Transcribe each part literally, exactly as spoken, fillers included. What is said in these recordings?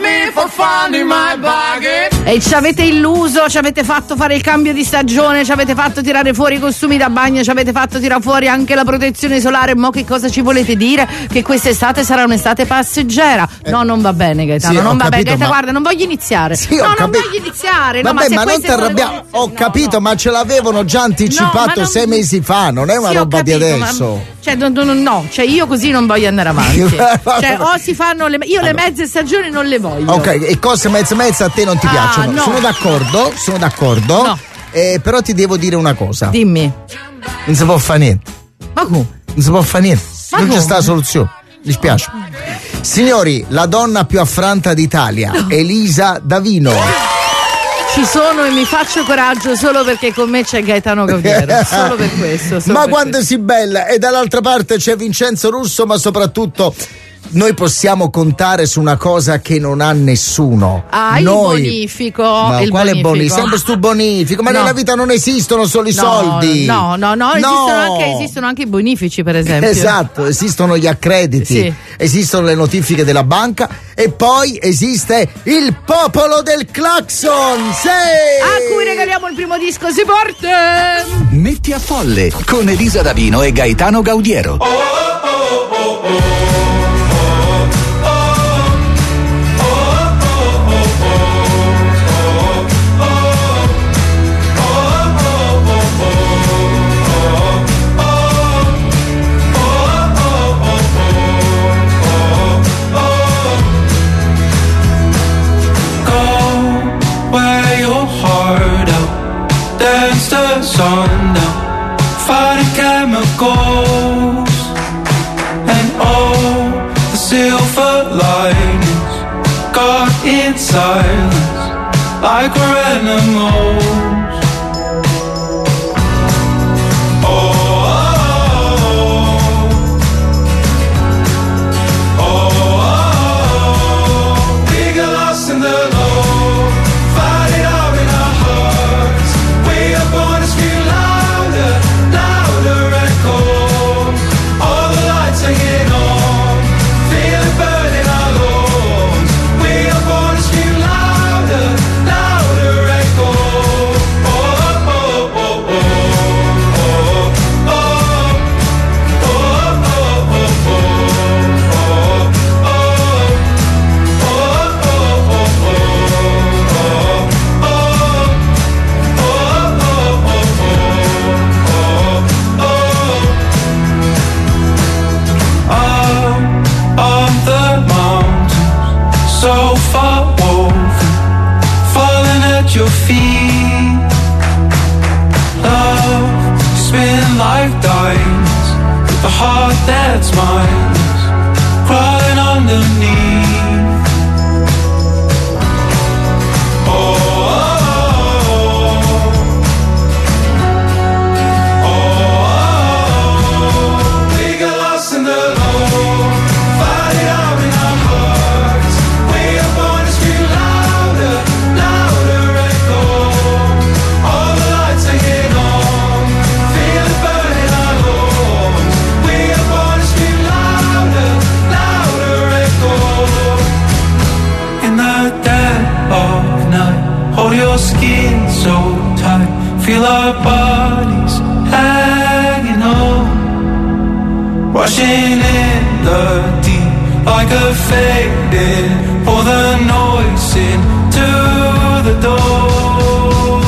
me for fun in my buggy. E ci avete illuso, ci avete fatto fare il cambio di stagione, ci avete fatto tirare fuori i costumi da bagno, ci avete fatto tirare fuori anche la protezione solare. Mo che cosa ci volete dire? Che quest'estate sarà un'estate passeggera? Eh. No, non va bene, Gaetano, sì, non va capito, bene. Gaetano, ma... guarda, non voglio iniziare. Sì, no, non capi... voglio iniziare. Vabbè, no, ma, se ma non ti arrabbiamo. Ho no, capito, no. ma ce l'avevano già anticipato no, non... sei mesi fa, non è una sì, roba capito, di adesso. Ma... Cioè, no, no, no, cioè io così non voglio andare avanti. Cioè, o si fanno le. Io allora. le mezze stagioni non le voglio. Ok, e cose mezze mezze a te non ti ah, piacciono? No. Sono d'accordo, sono d'accordo. No. Eh, però ti devo dire una cosa. Dimmi. Non si può fare niente. Ma come? Non si può fare niente. Ma non come? c'è sta soluzione. Mi spiace. Signori, la donna più affranta d'Italia, no. Elisa Davino. Ci sono e mi faccio coraggio solo perché con me c'è Gaetano Gaudiero. Solo per questo. Solo ma per quando questo. si bella, e dall'altra parte c'è Vincenzo Russo, ma soprattutto noi possiamo contare su una cosa che non ha nessuno. Ah, noi... il bonifico. Ma il quale bonifico? bonifico? Sempre stu bonifico, ma no. nella vita non esistono solo i no, soldi. No, no, no, no. Esistono, anche, esistono anche i bonifici, per esempio. Esatto, esistono gli accrediti, sì. esistono le notifiche della banca e poi esiste il popolo del clacson. Sì! A cui regaliamo il primo disco, si porta! Metti a folle con Elisa Davino e Gaetano Gaudiero. Oh, oh, oh, oh. Sundown, fighting chemicals, and all the silver linings got in silence like we're animals. Your feet, love, spin like diamonds, with a heart that's mindless, crawling underneath. Oh, oh, oh, oh, oh, we got lost in the low, fight it out in our hearts. We are born to scream louder, louder. Hold your skin so tight, feel our bodies hanging on, rushing in the deep like a faded, pour the noise into the door.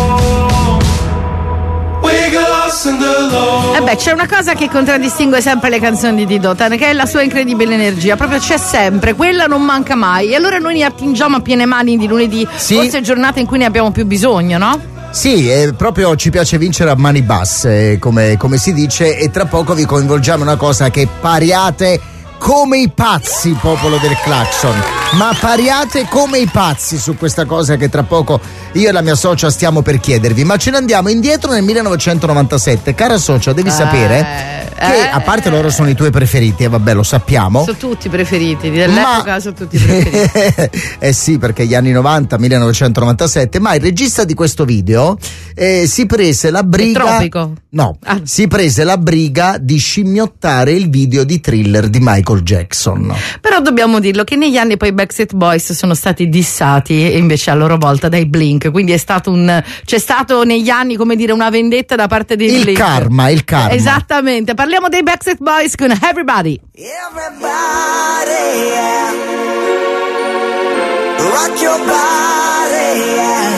We got lost in the low. Eh beh, c'è una cosa che contraddistingue sempre le canzoni di Tito Dotan, che è la sua incredibile energia, proprio c'è sempre, quella non manca mai, e allora noi ne attingiamo a piene mani di lunedì, sì. Forse giornate in cui ne abbiamo più bisogno, no? Sì, eh, proprio ci piace vincere a mani basse, come, come si dice, e tra poco vi coinvolgiamo in una cosa che pariate come i pazzi, popolo del clacson, ma pariate come i pazzi su questa cosa che tra poco io e la mia socia stiamo per chiedervi. Ma ce ne andiamo indietro nel millenovecentonovantasette. Cara socia, devi eh, sapere che eh, a parte loro sono i tuoi preferiti, e eh, vabbè, lo sappiamo, sono tutti preferiti dell'epoca, ma... sono tutti preferiti. Eh sì, perché gli anni novanta, millenovecentonovantasette, ma il regista di questo video eh, si prese la briga, il tropico. no, ah. si prese la briga di scimmiottare il video di Thriller di Michael Michael Jackson. Però dobbiamo dirlo che negli anni poi i Backstreet Boys sono stati dissati e invece a loro volta dai Blink, quindi è stato un c'è stato negli anni, come dire, una vendetta da parte dei Il Blink. karma, il karma. Esattamente, parliamo dei Backstreet Boys con Everybody. Everybody, yeah. Rock your body, yeah.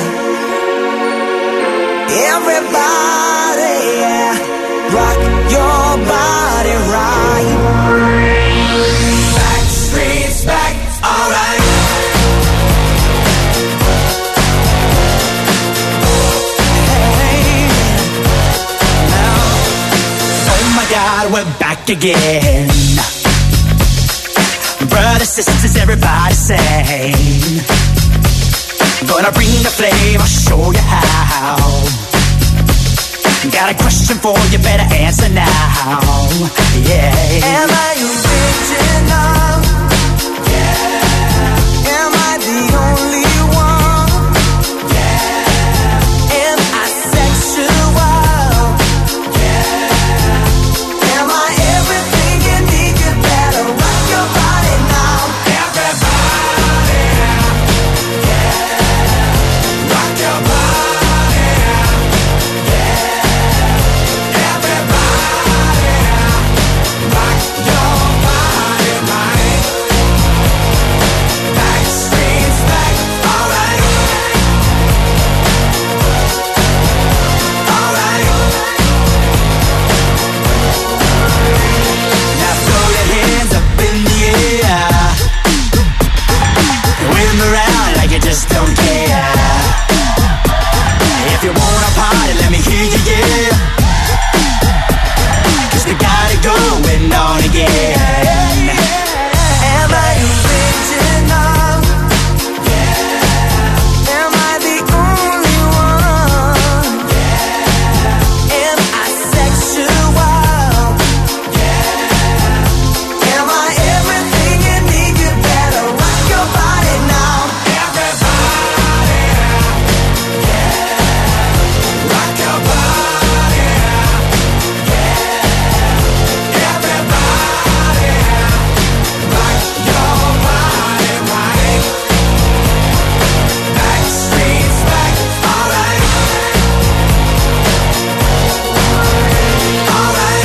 Everybody, yeah. Rock your body right. Backstreet's back, alright. Hey, now, Oh my God, we're back again. Brothers, sisters, everybody sing. Gonna bring the flame, I'll show you how. Got a question for you, better answer now. Yeah. am I original? Yeah. Am I the only one? Yeah. Am I sexual? Yeah. Am I everything you need? You better rock your body now. Everybody, yeah. Rock your body, yeah. Everybody, rock your body, right. Backstreet's back, alright. Alright. Now throw your hands up in the air. Wave 'em around like you just don't care. If you wanna party, let me hear you, yeah. 'Cause we got it going on again. Am I original? Yeah. Am I the only one? Yeah. Am I sexual? Yeah. Am I everything you need? You better rock your body now. Everybody, yeah. Rock your body, yeah. Everybody, rock your body, right. Backstreet's back, alright. Alright.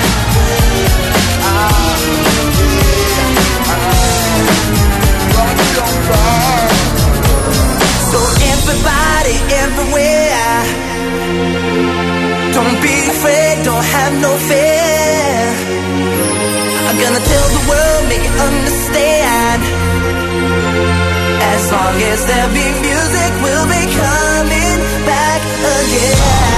So everybody, everywhere, don't be afraid, don't have no fear. I'm gonna tell the world, make it understand. As long as there be music, we'll be coming back again.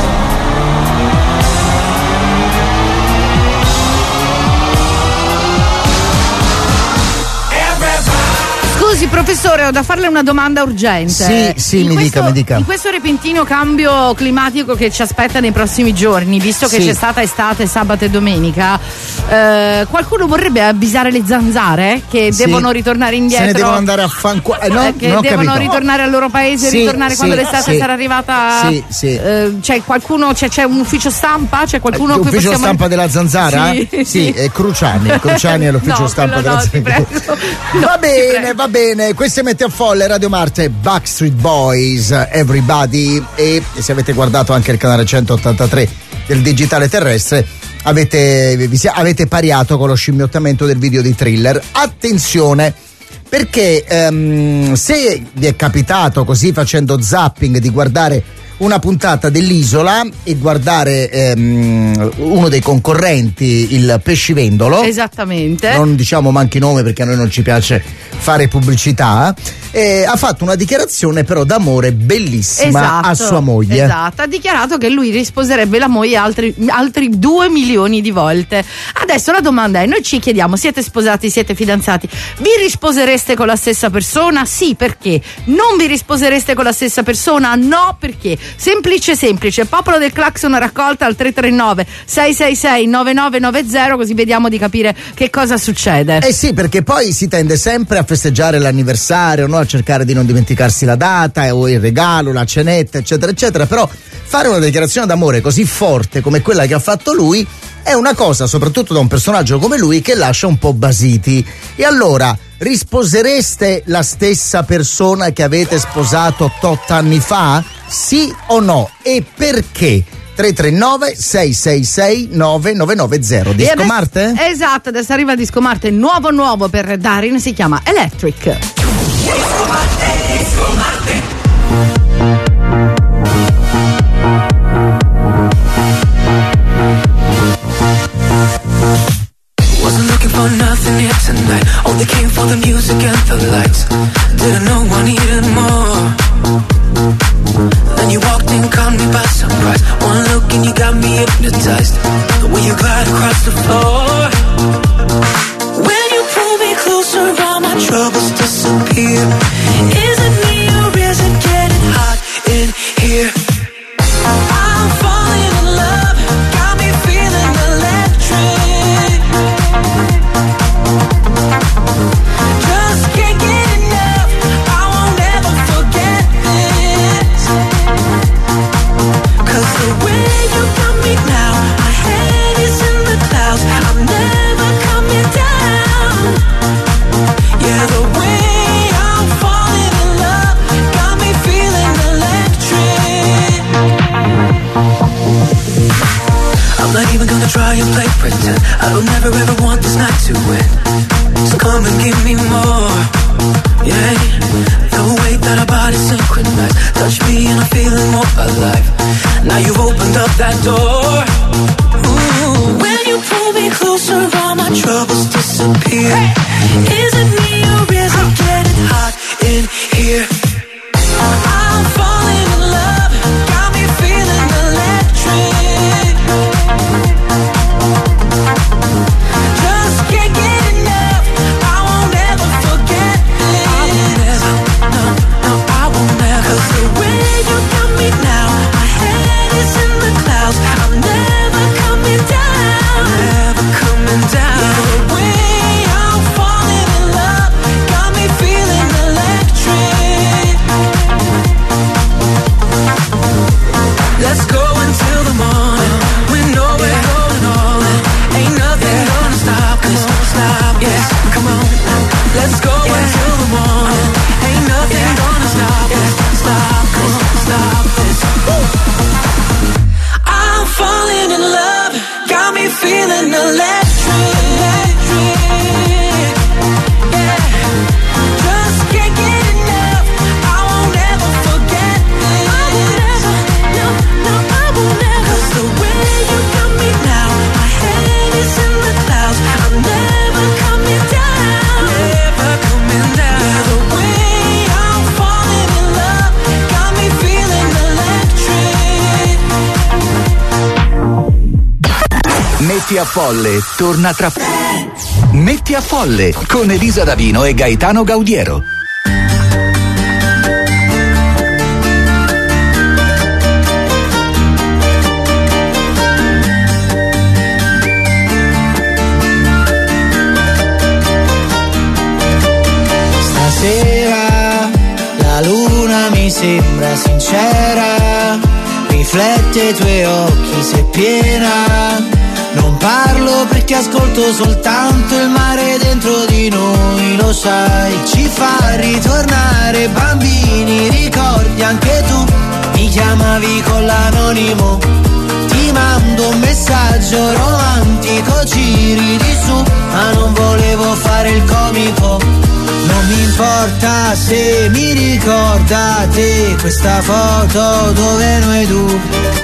Scusi professore, ho da farle una domanda urgente. Sì, sì, In mi questo- dica, mi dica. In questo repentino cambio climatico che ci aspetta nei prossimi giorni, visto che Sì. c'è stata estate sabato e domenica, eh, qualcuno vorrebbe avvisare le zanzare che Sì. devono ritornare indietro? Se ne devono andare a fanculo. Eh, no, Eh, che non ho devono capito. ritornare al loro paese, Sì, ritornare sì, quando l'estate sì. sarà arrivata. Sì, sì. Eh, c'è qualcuno, c'è, c'è un ufficio stampa? C'è qualcuno a cui L'ufficio possiamo... stampa della zanzara? Sì, sì. è Cruciani. Cruciani è l'ufficio No, stampa quello della no, ti zanzara. prego. No, Va ti bene, prego. va bene. Questo è Mette a Folle, Radio Marte, Backstreet Boys, Everybody. E se avete guardato anche il canale centottantatré del digitale terrestre, avete, vi si- avete pariato con lo scimmiottamento del video di Thriller. Attenzione, perché ehm, se vi è capitato così facendo zapping di guardare una puntata dell'Isola e guardare ehm, uno dei concorrenti, il pescivendolo, Esattamente. non diciamo manchi nome perché a noi non ci piace fare pubblicità, eh, ha fatto una dichiarazione però d'amore bellissima Esatto, a sua moglie. Esatto, ha dichiarato che lui risposerebbe la moglie altri, altri due milioni di volte. Adesso la domanda è, noi ci chiediamo, siete sposati, siete fidanzati, vi risposereste con la stessa persona? Sì, perché? Non vi risposereste con la stessa persona? No, perché? Semplice semplice, popolo del clacson raccolta al tre tre nove sei sei sei nove nove nove zero, così vediamo di capire che cosa succede. Eh sì, perché poi si tende sempre a festeggiare l'anniversario, no? A cercare di non dimenticarsi la data, eh, o il regalo, la cenetta, eccetera, eccetera. Però fare una dichiarazione d'amore così forte come quella che ha fatto lui è una cosa, soprattutto da un personaggio come lui, che lascia un po' basiti. E allora, risposereste la stessa persona che avete sposato tot anni fa? Sì o no? E perché? tre tre nove sei sei sei nove nove nove zero. Disco adesso, Marte? Esatto, adesso arriva Disco Marte nuovo nuovo per Darin, si chiama Electric. Disco Marte, Disco Marte. Wasn't looking for nothing here tonight. Only came for the music and the lights. Didn't know I needed more. Then you walked in, caught me by surprise. One look and you got me hypnotized. The way you glide across the floor. When you pull me closer, all my troubles disappear. Is it me or is it getting hot in here? I'm falling in love, got me feeling electric. Just can't get enough, I won't ever forget this. Cause the way you got me now, my head is in the clouds, I'm never coming down. Yeah, the way I'm falling in love, got me feeling electric. I'm not even gonna try and play pretend, I don't ever ever want this night to end. So come and give me more, yeah. The way that our bodies synchronize, touch me and I'm feeling more alive. Now you've opened up that door. Ooh. When you pull me closer, all my troubles disappear. Is it me or is it getting hot in here? I'm falling in love, got me feeling electric. Just can't get enough, I won't ever forget this. I won't ever, no, no, I won't ever. Cause the way you got me now, my head is in the clouds, I'm never coming down. Never coming down. Yeah, the way I'm falling in love, got me feeling electric. Let's go until the morning, we know we're going all in. Ain't nothing gonna stop us, stop us. Come on, let's go until the morning. Ain't nothing gonna stop us, stop us, stop us. I'm falling in love, got me feeling electric. Yeah, just can't get enough, I won't ever forget this. I won't ever, no, no, I won't ever. Cause the way you got me now, my head is in the clouds, I'm never coming down. Never coming down. Yeah, the way I'm falling in love, got me feeling electric. Metti a Folle torna tra Metti a Folle con Elisa Davino e Gaetano Gaudiero. Stasera la luna mi sembra sincera, riflette i tuoi occhi se piena. Non parlo perché ascolto soltanto il mare dentro di noi, lo sai, ci fa ritornare bambini, ricordi anche tu, mi chiamavi con l'anonimo, ti mando un messaggio romantico, ci ridi su, ma non volevo fare il comico. Non mi importa se mi ricordate questa foto dove noi due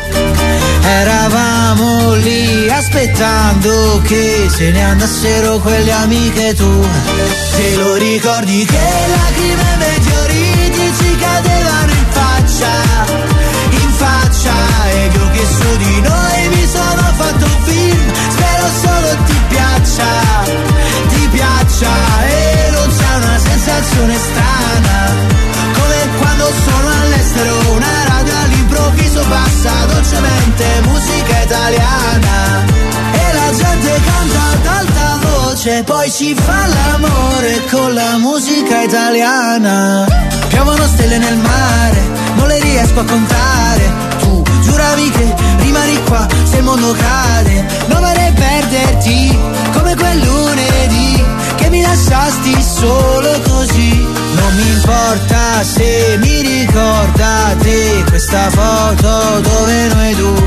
eravamo lì aspettando che se ne andassero quelle amiche tue. Te lo ricordi che lacrime e meteoriti ci cadevano in faccia, in faccia, ed io che su di noi mi sono fatto un film, spero solo ti piaccia, ti piaccia, e non c'è una sensazione strana, come quando sono all'estero, una radio all'improvviso passa dolcemente musica italiana, e la gente canta ad alta voce, poi si fa l'amore con la musica italiana. Piovono stelle nel mare, non le riesco a contare, tu giuravi che rimani qua, se il mondo cade, non vorrei perderti come quel lunedì che mi lasciasti solo così. Non mi importa se mi ricorda te questa foto dove noi due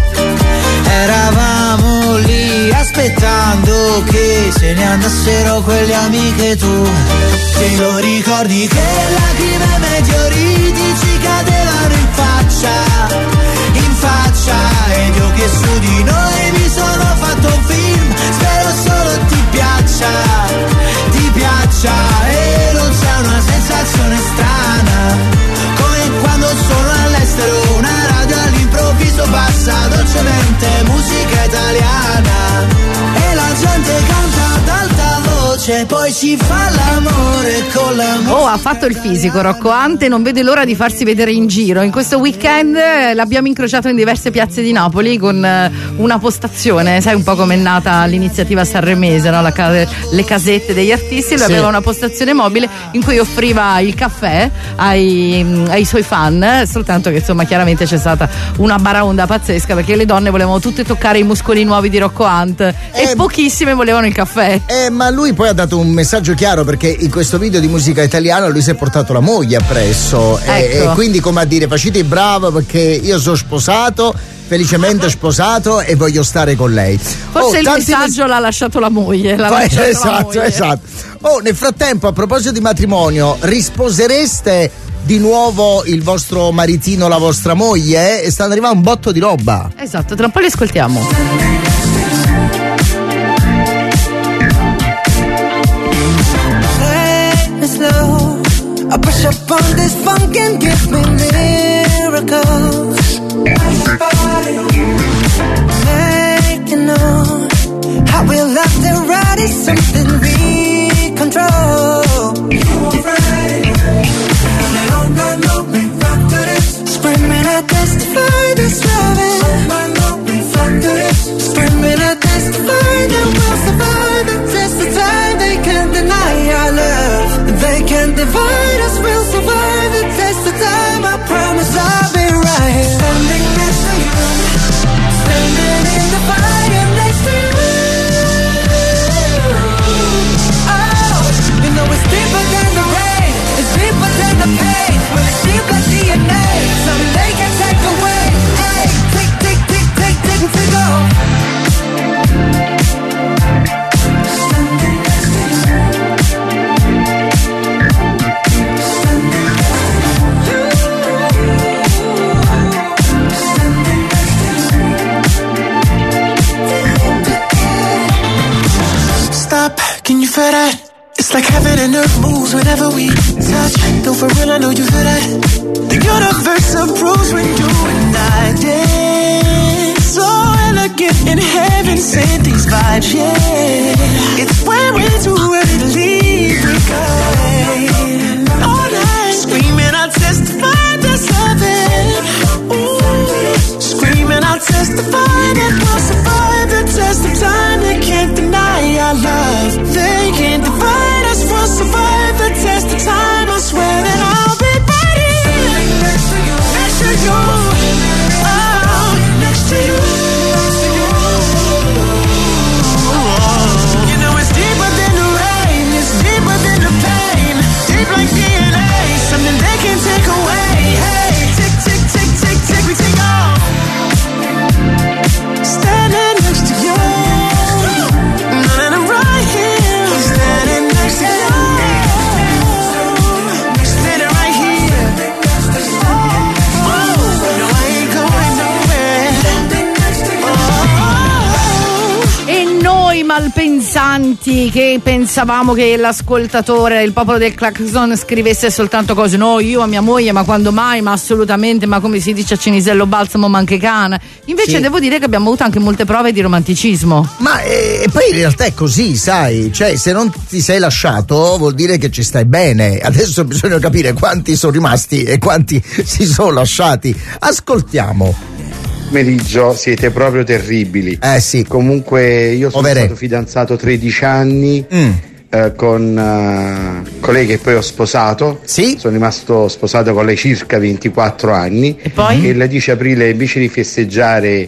eravamo lì aspettando che se ne andassero quelle amiche tue. Te lo ricordi che lacrime e meteoriti ci cadevano in faccia, in faccia, ed io che su di noi mi sono fatto un film, spero solo ti piaccia, ti piaccia, e non c'è una sensazione strana come quando sono all'estero, una radio all'improvviso passa dolcemente musica italiana e la gente canta ad alta voce, poi si fa l'amore con l'amore. Oh, ha fatto il fisico Rocco Ante, non vede l'ora di farsi vedere in giro. In questo weekend l'abbiamo incrociato in diverse piazze di Napoli con una postazione, sai un po' com'è nata l'iniziativa sanremese, no? La ca- le casette degli artisti. Lui sì. Aveva una postazione mobile in cui offriva il caffè ai, ai suoi fan, soltanto che insomma chiaramente c'è stata una baraonda pazzesca perché le donne volevano tutte toccare i muscoli nuovi di Rocco Ante eh, e pochissime volevano il caffè. Eh, ma lui poi ha dato un messaggio chiaro, perché in questo video di musica italiana lui si è portato la moglie appresso, ecco. e, e quindi come a dire facete bravo perché io sono sposato, felicemente sposato e voglio stare con lei. Forse oh, il messaggio mes- l'ha lasciato la moglie, l'ha Poi, lasciato esatto, la moglie. esatto. Oh, nel frattempo, a proposito di matrimonio, risposereste di nuovo il vostro maritino, la vostra moglie? E stanno arrivando un botto di roba. Esatto, tra un po' li ascoltiamo. Slow, I push up on this funk and give me miracles. Make you know how we love to ride is something we control. No, no, no, we rock to this. Screaming I testify this loving. No, no, we rock to this. Screaming I testify that we'll survive the test of time. They can't deny our love. They can't divide us. We'll survive the test of time. I promise I'll be right here. Standing next to you, standing in the fire next to you. Oh, you know it's deeper than the rain, it's deeper than the pain. Well, it's deep like D N A, something they can take away. Hey, tick, tick, tick, tick, tick, tick, go. Standing next to you. Stop, can you feel that? It's like heaven and earth moves whenever we touch. Though for real, I know you feel that. The universe approves when you and I dance. So elegant in heaven, send these vibes, yeah. It's when we're too early to leave, we go all night. Screaming, I'll testify there's loving. Ooh, screaming, I'll testify that we'll survive the test of time. They can't deny our love. They can't divide us. We'll survive the test of time. I swear that I'll be right here next to you, next to you, oh, next to you. You know it's deeper than the rain, it's deeper than the pain, deep like D N A, something they can't take away. Hey, tick, tick, tick, tick, tick, we take off. Standing next to you. Malpensanti che pensavamo che l'ascoltatore, il popolo del Clacson scrivesse soltanto cose, no, io a mia moglie, ma quando mai, ma assolutamente, ma come si dice a Cinisello Balsamo, ma anche cane. Invece sì. Devo dire che abbiamo avuto anche molte prove di romanticismo. Ma e eh, poi in realtà è così, sai, cioè se non ti sei lasciato vuol dire che ci stai bene. Adesso bisogna capire quanti sono rimasti e quanti si sono lasciati. Ascoltiamo. Pomeriggio, siete proprio terribili. Eh sì. Comunque io sono Overe. stato fidanzato tredici anni mm. eh, con uh, con lei che poi ho sposato. Sì. Sono rimasto sposato con lei circa ventiquattro anni. E poi? E il dieci aprile invece di festeggiare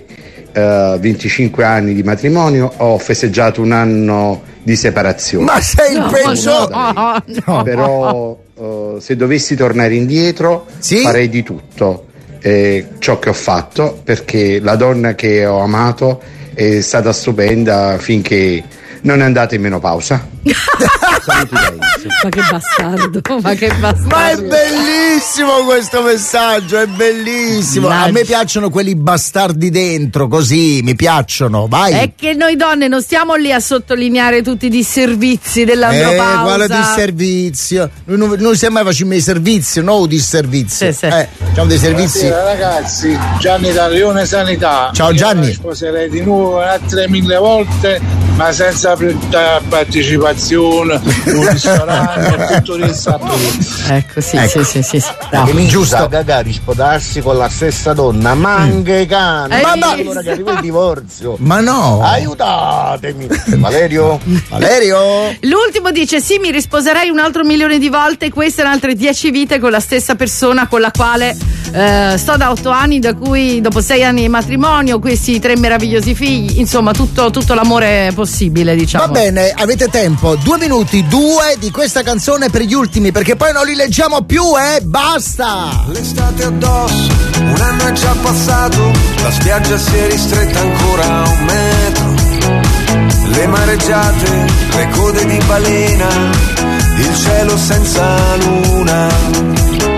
eh, venticinque anni di matrimonio, ho festeggiato un anno di separazione. Ma sei il No, peggio! no, no. Però eh, se dovessi tornare indietro Sì? farei di tutto eh, ciò che ho fatto, perché la donna che ho amato è stata stupenda finché non è andata in menopausa. Saluti lei. Ma che bastardo, ma che bastardo. Ma è bellissimo questo messaggio, è bellissimo. A me piacciono quelli bastardi dentro, così, mi piacciono, vai. È che noi donne non stiamo lì a sottolineare tutti i disservizi Eh, dell'andropausa. quale disservizio? Noi, non- noi semmai facciamo i servizi, no disservizio. Sì, sì. Eh, facciamo dei servizi. Buonasera ragazzi, Gianni da Rione Sanità. Ciao, Io Gianni. mi sposerei di nuovo altre mille volte, ma senza pre- partecipazione, un ristorante, tutto il sapore. Ecco, sì, Ecco. sì, sì, sì, sì. No, Mi giusto. giusto magari sposarsi con la stessa donna, ma anche cane. Hai Ma no. visto? Allora che arriva il divorzio. Ma no. Aiutatemi. Valerio. Valerio? L'ultimo dice: sì, mi risposerei un altro milione di volte, queste erano altre dieci vite con la stessa persona con la quale eh, sto da otto anni, da cui dopo sei anni di matrimonio, questi tre meravigliosi figli, insomma tutto, tutto l'amore possibile, diciamo. Va bene, avete tempo, due minuti, due di questa canzone per gli ultimi, perché poi non li leggiamo più, eh? Basta! L'estate addosso, un anno è già passato, la spiaggia si è ristretta ancora a un metro. Le mareggiate, le code di balena, il cielo senza luna.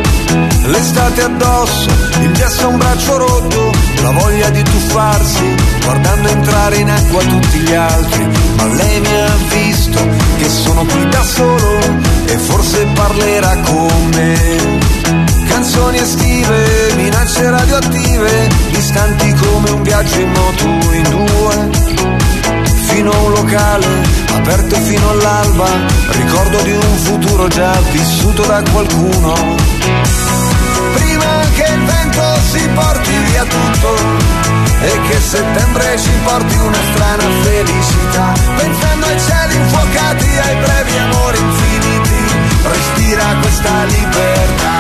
L'estate addosso, il gesso a un braccio rotto, la voglia di tuffarsi, guardando entrare in acqua tutti gli altri. Ma lei mi ha visto che sono qui da solo e forse parlerà con me. Canzoni estive, minacce radioattive, distanti come un viaggio in moto in due. Fino a un locale, aperto fino all'alba, ricordo di un futuro già vissuto da qualcuno. Prima che il vento si porti via tutto e che settembre ci porti una strana felicità, pensando ai cieli infuocati, ai brevi amori infiniti, respira questa libertà.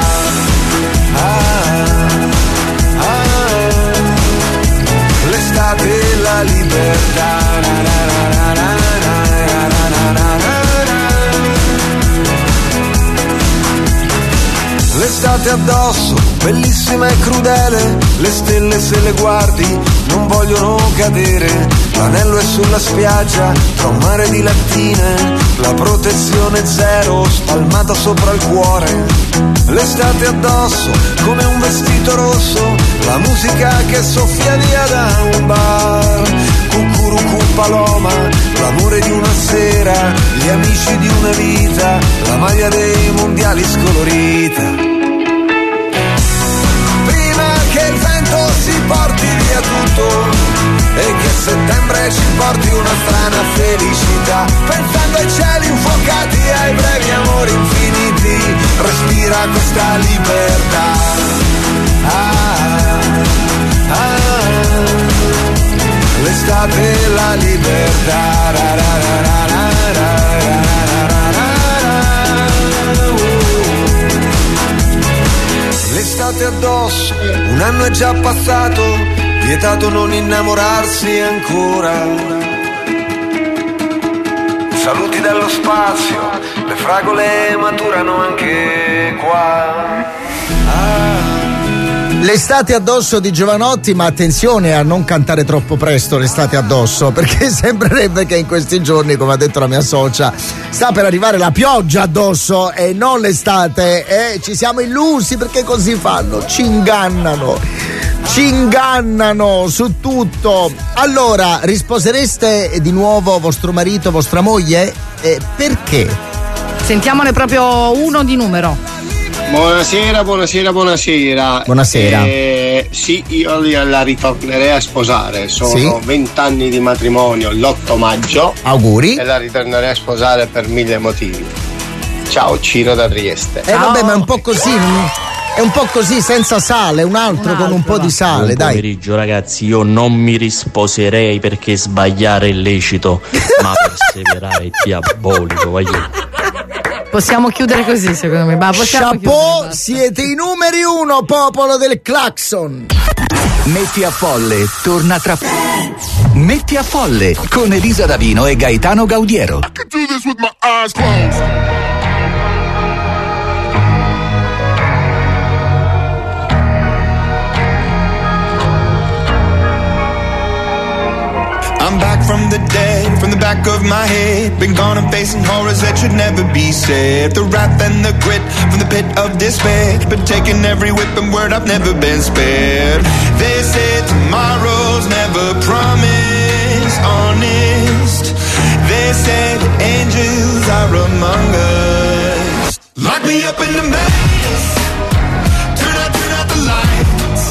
Ah, ah, l'estate e la libertà. Na, na, na, na, na, na, na, na, na, na. L'estate addosso, bellissima e crudele, le stelle se le guardi non vogliono cadere, l'anello è sulla spiaggia tra un mare di lattine, la protezione zero spalmata sopra il cuore. L'estate addosso come un vestito rosso, la musica che soffia via da un bar, cucurucu paloma, l'amore di una sera, gli amici di una vita, la maglia dei mondiali scolorita. Che il vento si porti via tutto e che settembre ci porti una strana felicità, pensando ai cieli infuocati, ai brevi amori infiniti, respira questa libertà. Ah, ah, l'estate e la libertà. Ra, ra, ra, ra, ra, ra, ra, ra, ra, l'estate addosso, un anno è già passato, vietato non innamorarsi ancora. Saluti dallo spazio, le fragole maturano anche qua. Ah. L'estate addosso di Giovanotti, ma attenzione a non cantare troppo presto l'estate addosso, perché sembrerebbe che in questi giorni, come ha detto la mia socia, sta per arrivare la pioggia addosso e non l'estate, e ci siamo illusi perché così fanno, ci ingannano, ci ingannano su tutto. Allora, risposereste di nuovo vostro marito, vostra moglie? Eh, perché? Sentiamone proprio uno di numero. Buonasera, buonasera, buonasera. Buonasera. Eh, sì, io la ritornerei a sposare. Sono vent'anni di matrimonio l'otto maggio. Auguri. E la ritornerei a sposare per mille motivi. Ciao, Ciro da Trieste. Eh vabbè, ma è un po' così. È un po' così, senza sale, un altro, un altro con un po' di sale, Buon dai. pomeriggio ragazzi, io non mi risposerei perché sbagliare è lecito, ma perseverare è diabolico, voglio. Possiamo chiudere così, secondo me. Ma possiamo Chapeau, chiudere, siete i numeri uno, popolo del clacson. Metti a Folle torna tra Metti a Folle con Elisa Davino e Gaetano Gaudiero. I could do this with my eyes closed. I'm back from the dead, from the back of my head. Been gone and facing horrors that should never be said. The wrath and the grit from the pit of despair. Been taking every whip and word, I've never been spared. They said tomorrow's never promised, honest. They said angels are among us. Lock me up in the maze. Turn out, turn out the lights.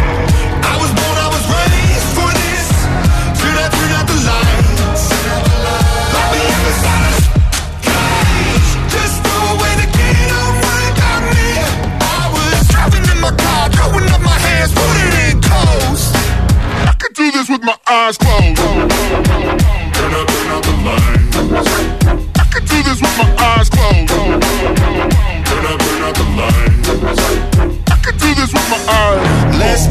I was born, I was raised for this. Turn out, turn out the lights. Lock me up inside a cage. Just throw away the key, don't worry about me. I was driving in my car, throwing up my hands, put it in coast. I could do this with my eyes closed. Turn out, turn out the lights. I could do this with my eyes closed. Turn out, turn out the lights. I could do this with my eyes. Less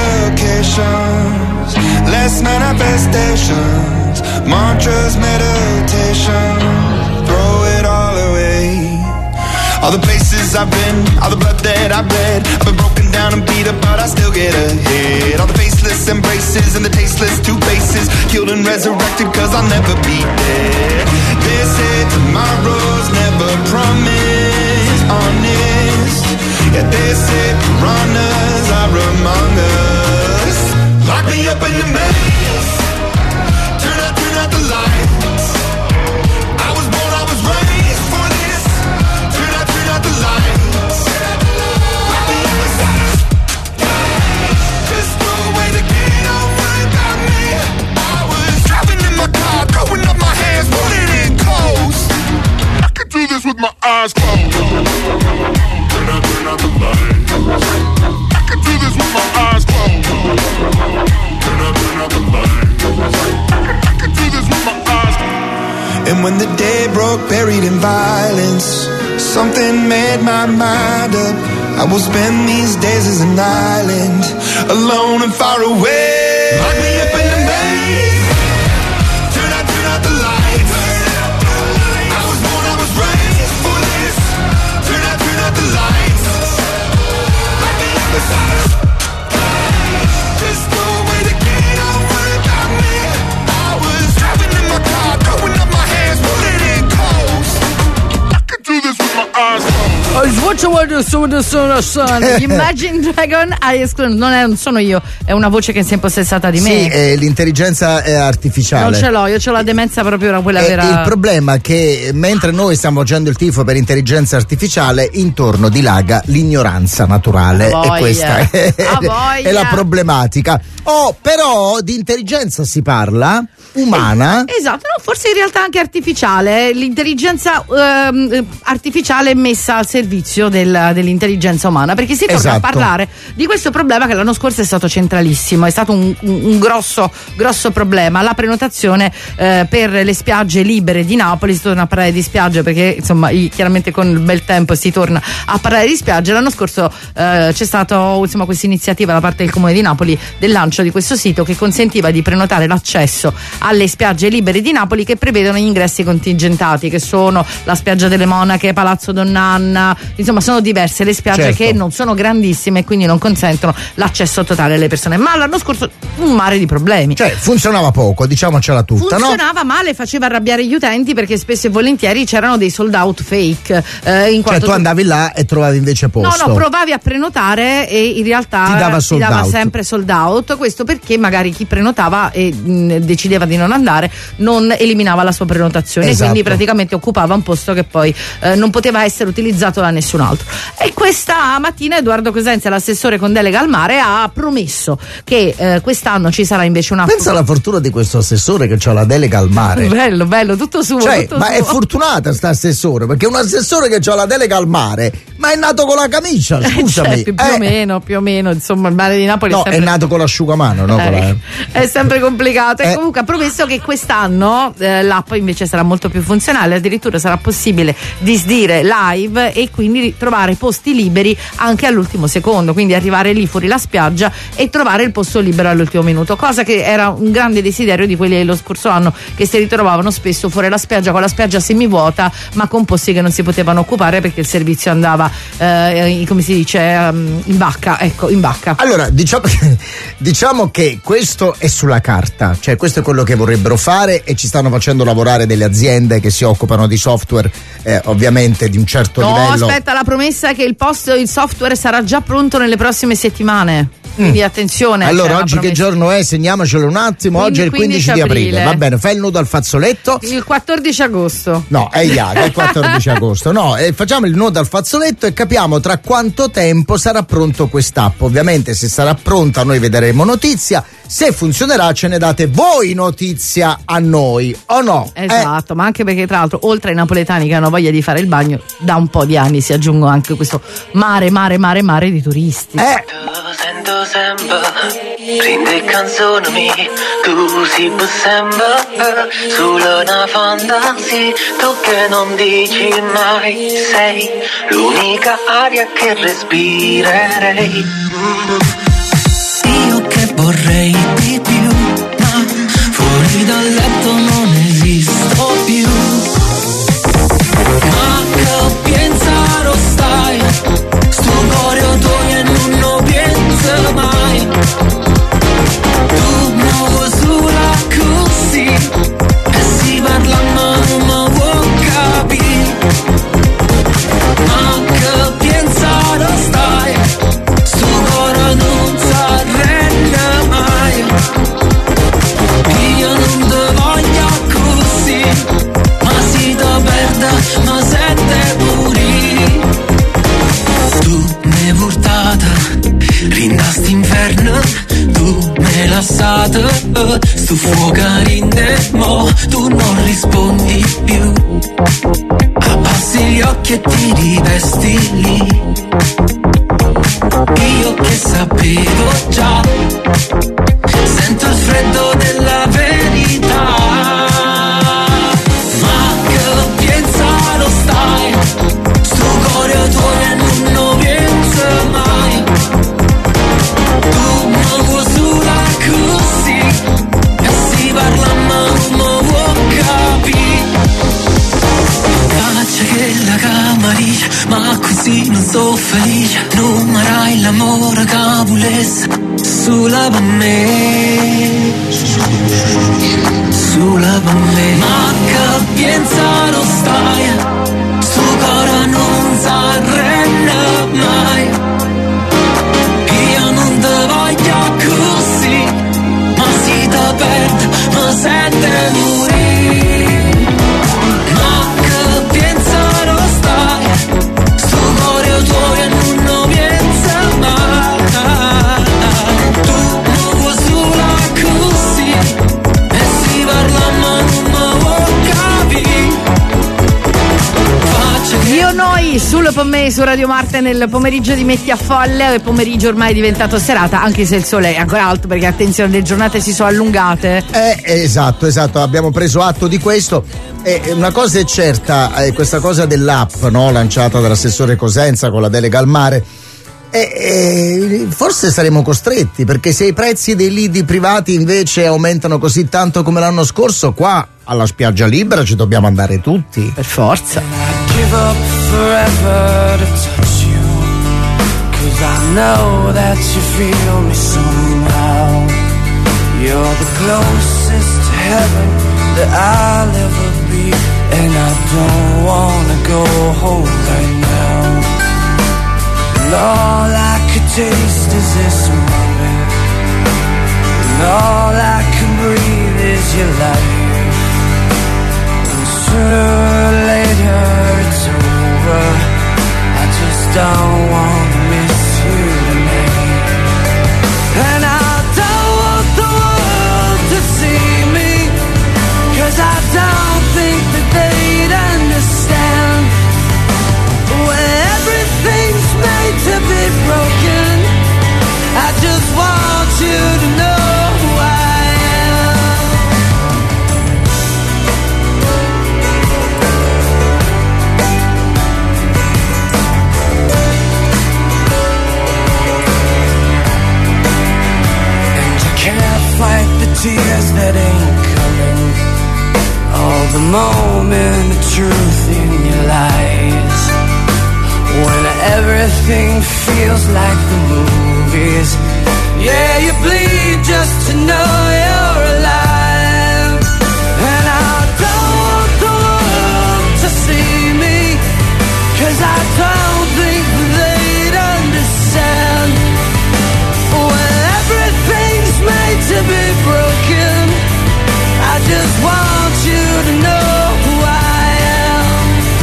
medications, less manifestations, mantras, meditation, throw it all away. All the places I've been, all the blood that I've bled, I've been broken down and beat up, but I still get ahead. All the faceless embraces and the tasteless two faces, killed and resurrected cause I'll never be dead. They said tomorrow's never promised, honest. Yeah, they said piranhas are among us. Lock me up in the maze. Turn out, turn out the lights. I was born, I was raised for this. Turn out, turn out the lights. Lock me up inside a cage. Just throw away the key, don't worry about me. I was driving in my car, throwing up my hands, put it in coast. I could do this with my eyes closed. Turn out, turn out the lights. I could do this with my eyes closed. Turn out, turn out the lights. I could do this with my eyes closed. And when the day broke, buried in violence, something made my mind up. I will spend these days as an island, alone and far away. Lock me up in the maze. Turn out, turn out the lights. I was born, I was raised for this. Turn out, turn out the lights. Lock me up inside a cage. Just throw away the key, don't worry about me. I was driving in my car, throwing up my hands, put it in coast. I could do this with my eyes closed. Imagine Dragon I exclude. Non, è, non sono io, è una voce che si è impossessata di me. Sì, eh, l'intelligenza è artificiale. Non ce l'ho, io ho la demenza proprio quella E vera. il problema è che mentre noi stiamo facendo il tifo per intelligenza artificiale, intorno dilaga l'ignoranza naturale. Voglia. E questa è, A voglia. è la problematica. Oh, però di intelligenza si parla umana. Esatto, no, forse in realtà anche artificiale. L'intelligenza ehm, artificiale è messa al servizio del, dell'intelligenza umana, perché si torna Esatto. a parlare di questo problema che l'anno scorso è stato centralissimo, è stato un, un, un grosso grosso problema, la prenotazione eh, per le spiagge libere di Napoli. Si torna a parlare di spiagge perché insomma i- chiaramente con il bel tempo si torna a parlare di spiagge. L'anno scorso eh, c'è stata insomma questa iniziativa da parte del Comune di Napoli del lancio di questo sito che consentiva di prenotare l'accesso alle spiagge libere di Napoli, che prevedono gli ingressi contingentati, che sono la spiaggia delle Monache, Palazzo Donnanna, insomma sono diverse le spiagge, Certo. che non sono grandissime e quindi non consentono l'accesso totale alle persone. Ma l'anno scorso un mare di problemi. Cioè, funzionava poco, diciamocela tutta, no? Funzionava male, faceva arrabbiare gli utenti perché spesso e volentieri c'erano dei sold out fake. Eh, in Cioè, quanto tu andavi là e trovavi invece posto. No, no, provavi a prenotare e in realtà Ti dava sold out. sempre sold out. Questo perché magari chi prenotava e mh, decideva di non andare non eliminava la sua prenotazione, Esatto. quindi praticamente occupava un posto che poi eh, non poteva essere utilizzato da nessun altro. E questa mattina Edoardo Cosenza, l'assessore con delega al mare, ha promesso che eh, quest'anno ci sarà invece una. Pensa alla fortuna di questo assessore che ha la delega al mare. Bello, bello, tutto suo. Cioè, tutto ma suo. è fortunata sta assessore, perché un assessore che ha la delega al mare, ma è nato con la camicia, scusami. Cioè, più, più Eh, o meno, più o meno, insomma, il mare di Napoli No, è sempre. è nato con a mano, no? Eh, è sempre complicato. E Eh. comunque ha promesso che quest'anno eh, l'app invece sarà molto più funzionale, addirittura sarà possibile disdire live e quindi trovare posti liberi anche all'ultimo secondo, quindi arrivare lì fuori la spiaggia e trovare il posto libero all'ultimo minuto, cosa che era un grande desiderio di quelli dello scorso anno che si ritrovavano spesso fuori la spiaggia con la spiaggia semivuota ma con posti che non si potevano occupare perché il servizio andava eh, come si dice um, in vacca, ecco, in vacca. Allora, diciamo che, diciamo che questo è sulla carta, cioè questo è quello che vorrebbero fare e ci stanno facendo lavorare delle aziende che si occupano di software eh, ovviamente di un certo No, livello. aspetta, la promessa è che il post, il software sarà già pronto nelle prossime settimane. Quindi attenzione. Allora, c'è oggi una che promessa. giorno è? Segniamocelo un attimo. Quindi Oggi è il quindici di aprile. aprile. Va bene, fai il nudo al fazzoletto. Il quattordici agosto. No, è Iaga, è il quattordici agosto. No, e facciamo il nudo al fazzoletto e capiamo tra quanto tempo sarà pronto quest'app. Ovviamente, se sarà pronta, noi vedremo notizia. Se funzionerà, ce ne date voi notizia a noi, o no? Esatto, eh. ma anche perché tra l'altro oltre ai napoletani che hanno voglia di fare il bagno, da un po' di anni si aggiungono anche questo mare, mare, mare, mare di turisti. Eh. Sento sempre, prende canzoni mie, tu si può sempre, solo una fantasia, tu che non dici mai, sei l'unica aria che respirerei. Io che vorrei di più, ma fuori dal letto non esisto più. Ma che pensare stai, sto cuore tuo e non lo penso mai. Tu muovo sulla così e si parla ma non mi vuoi capire. Ma che pensare stai, sto cuore non si arrende mai. Io non ti voglio così, ma si ti perde, ma se te morì. Tu mi hai portata, rinda inferno, tu mi hai lasciato, sto fuoco rinde, mo tu non rispondi più. Abbassi gli occhi e ti rivesti lì. Io che sapevo già, sento il freddo della verità. Ma che pensare stai, sto cuore tuo e non lo penso mai. Tu muovo sulla così e si parla ma non mi vuoi capire. Faccia che la camariglia, ma così non sto felice. Non marai l'amore che volesse sulla per me, sulla per me. Ma che pensare stai, sto cuore non si arrende mai. Io non te voglio così, ma si te perde, ma se te morì. Ma che pensare stai, sto cuore tuo e non lo penso mai. Tu muovo sulla così e si parla ma non mi vuoi capire. Faccia che Io noi sul per me su Radio Marte nel pomeriggio di Metti a Folle, il pomeriggio ormai è diventato serata, anche se il sole è ancora alto perché attenzione le giornate si sono allungate. Eh, esatto, esatto, abbiamo preso atto di questo. E una cosa è certa, eh, questa cosa dell'app, no, lanciata dall'assessore Cosenza con la delega al mare, eh, eh, forse saremo costretti, perché se i prezzi dei lidi privati invece aumentano così tanto come l'anno scorso, qua alla spiaggia libera ci dobbiamo andare tutti. Per forza. Give up forever to touch you, 'cause I know that you feel me somehow. You're the closest to heaven that I'll ever be, and I don't wanna go home right now. And all I could taste is this moment, and all I can breathe is your life. And sooner or later it's over, I just don't wanna miss you tonight. And I don't want the world to see me, 'cause I don't think that they'd understand. When everything's made to be broken, I just want you to know truth in your lies. When everything feels like the movies, yeah, you bleed just to know you're alive. And I don't want the world to see me, 'cause I don't think they'd understand. When everything's made to be broken, I just want you to know who I am.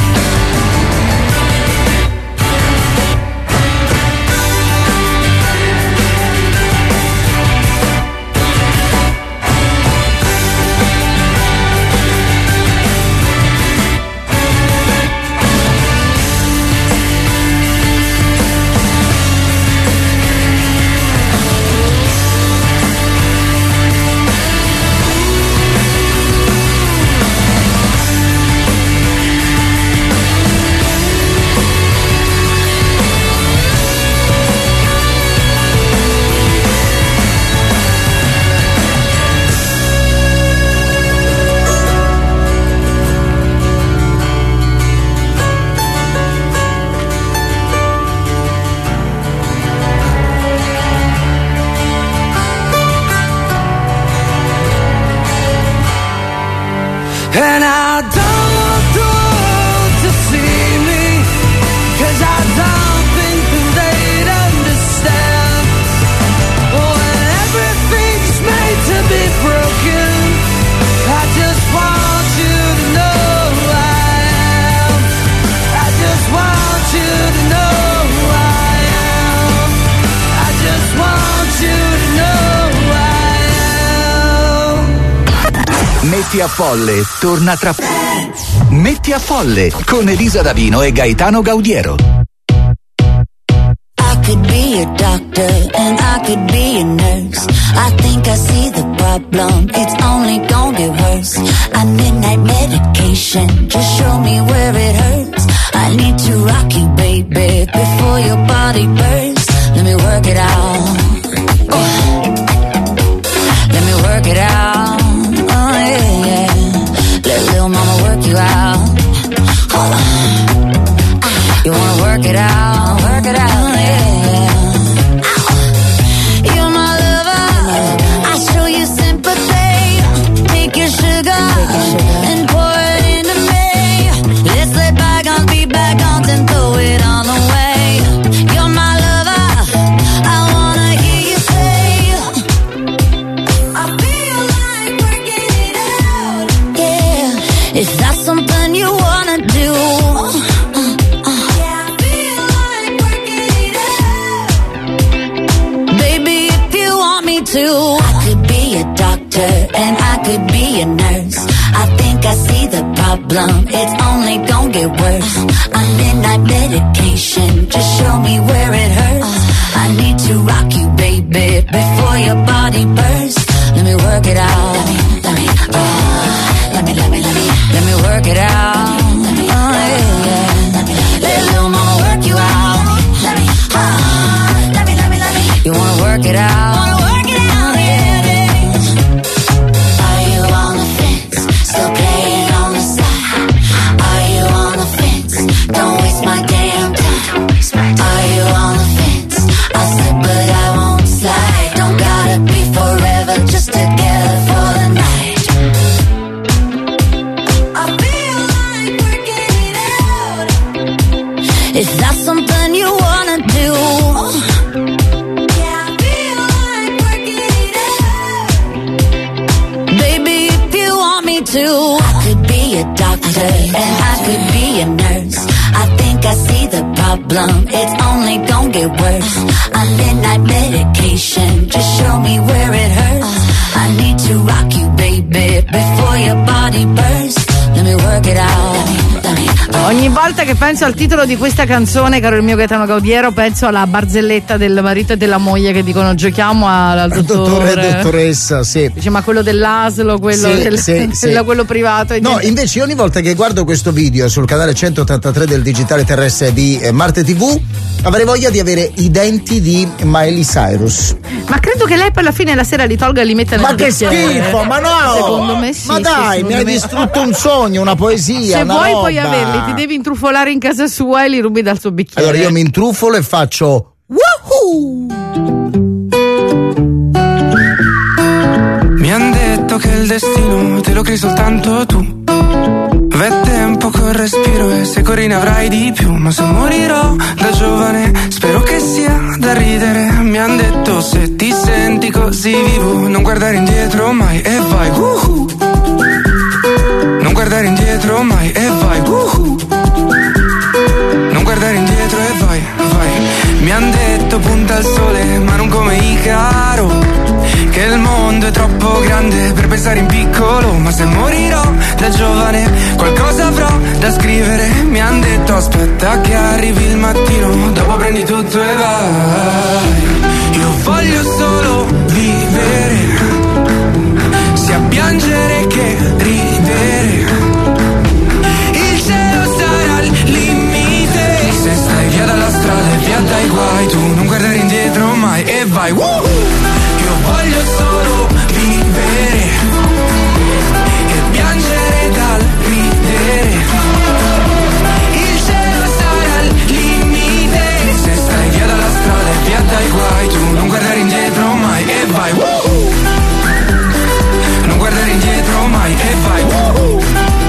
And I don't want the world to see me, 'cause I don't think that they'd understand. When everything's made to be broken, I just want you to know who I am. I just want you to know who I am. I just want you to know who I am. Metti a Folle torna tra Metti a Folle con Elisa Davino e Gaetano Gaudiero. I could be a doctor and I could be a nurse. I think I see the problem, it's only gonna get worse. I midnight medication, just show me where it hurts. I need to rock you, baby, before your body bursts. Let me work it out. Oh. Let me work it out. Oh yeah, yeah. Let little mama work you out. Oh. You wanna work it out, work it out, yeah, yeah. You're my lover, I show you sympathy. Take your sugar and pour it into me. Let's let bygones be bygones and throw it on away. You're my lover, I wanna hear you say, I feel like working it out. Yeah, if that's something you wanna do. Too. I could be a doctor and I could be a nurse. I think I see the problem, it's only gonna get worse. I'm midnight medication, just show me where it hurts. I need to rock you, baby, before your body bursts. Let me work it out. Let me, let me, uh, let me, let me, let me, let me work it out. Let me, oh, yeah, yeah. Let me, let little mama work you out. Let me, uh, let me, let me, let me. You wanna work it out? Don't waste my damn time. Are you on the fence? I'll sit but I won't slide. Don't gotta be forever, just together for the night. I feel like working it out. If that's something you wanna do. Yeah, I feel like working it out. Baby, if you want me to. I could be a doctor and I could be a nurse. I think I see the problem, it's only gonna get worse. I'm midnight medication, just show me where it hurts. I need to rock you, baby, before your body bursts. Let me work it out. Ogni volta che penso al titolo di questa canzone, caro il mio Gaetano Gaudiero, penso alla barzelletta del marito e della moglie che dicono giochiamo al dottore, dottore dottoressa, sì. Dice ma quello dell'A S L O, quello, sì, del, sì, sì. quello privato. No, invece io ogni volta che guardo questo video sul canale centottantatré del digitale terrestre di eh, Marte tivù avrei voglia di avere i denti di Miley Cyrus. Ma credo che lei poi alla fine la sera li tolga e li metta nel Ma che bicchiere. schifo, ma no! Secondo me sì. Ma dai, mi hai me... distrutto un sogno, una poesia. Se una vuoi roba. puoi averli, ti devi intrufolare in casa sua e li rubi dal suo bicchiere. Allora io mi intrufolo e faccio woohoo! Mi han detto che il destino te lo crei soltanto tu. V'è tempo col respiro e se corri ne avrai di più. Ma se morirò da giovane spero che sia da ridere. Mi han detto se ti senti così vivo non guardare indietro mai e vai woohoo. Non guardare indietro mai e vai woohoo. Non guardare indietro e vai, vai. Mi han detto punta al sole ma non come Icaro, che il mondo è troppo grande per pensare in piccolo. Ma se morirò da giovane qualcosa avrò da scrivere. Mi han detto aspetta che arrivi il mattino, dopo prendi tutto e vai. Io voglio solo vivere, sia piangere che ridere. Il cielo sarà il limite, se stai via dalla strada e via dai guai. Tu non guardare indietro mai e vai woohoo. Io voglio solo vivere e piangere dal ridere. Il cielo sarà il limite, se stai via dalla strada e via dai guai. Tu non guardare indietro mai e vai woohoo. Non guardare indietro mai e vai woohoo.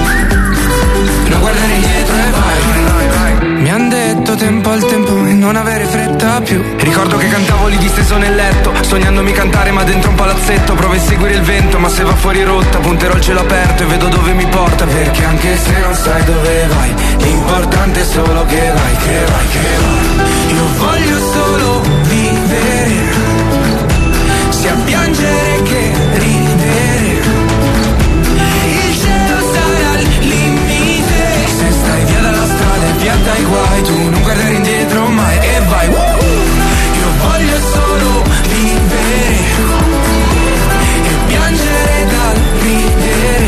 Non guardare indietro e vai. Mi han detto tempo al tempo e non avere fretta più. Ricordo che cantavo lì disteso nel letto, sognandomi cantare ma dentro un palazzetto. Provo a seguire il vento ma se va fuori rotta punterò il cielo aperto e vedo dove mi porta. Perché anche se non sai dove vai, l'importante è solo che vai, che vai, che vai. Io voglio solo vivere, sia piangere che ridere. Il cielo sarà il limite, se stai via dalla strada e via dai guai. Tu non guardare indietro mai e vai woohoo. Io voglio solo vivere e piangere dal ridere.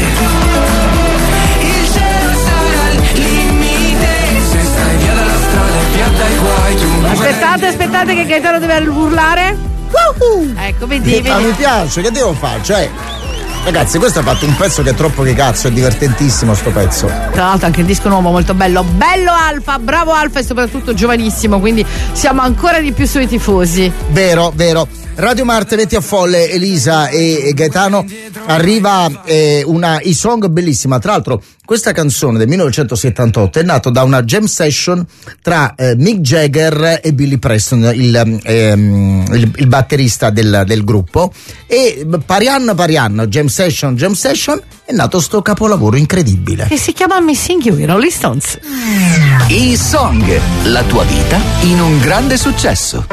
Il cielo sarà il limite, se stai via dalla strada e via dai guai. Tu non Aspettate, aspettate che Gaetano deve urlare. Woohoo. Ecco, vedi, vedi. Ma mi piace, che devo fare? Cioè, ragazzi, questo ha fatto un pezzo che è troppo che cazzo, è divertentissimo sto pezzo. Tra l'altro anche il disco nuovo molto bello, bello Alfa, bravo Alfa e soprattutto giovanissimo, quindi siamo ancora di più sui tifosi. Vero, vero. Radio Marte, metti a folle, Elisa e Gaetano, arriva eh, una e-song bellissima. Tra l'altro questa canzone del millenovecentosettantotto è nata da una jam session tra eh, Mick Jagger e Billy Preston, il, ehm, il, il batterista del, del gruppo, e Parian Parian, jam session, jam session, è nato sto capolavoro incredibile. Che si chiama Missing You, i Rolling Stones. E-song, la tua vita in un grande successo.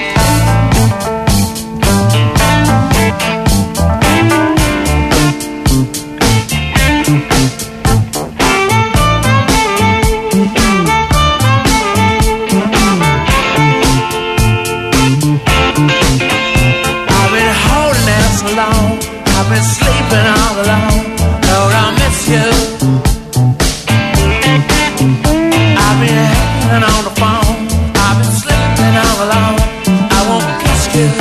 I've been sleeping all alone, Lord, I miss you. I've been hanging on the phone, I've been sleeping all alone, I won't kiss you.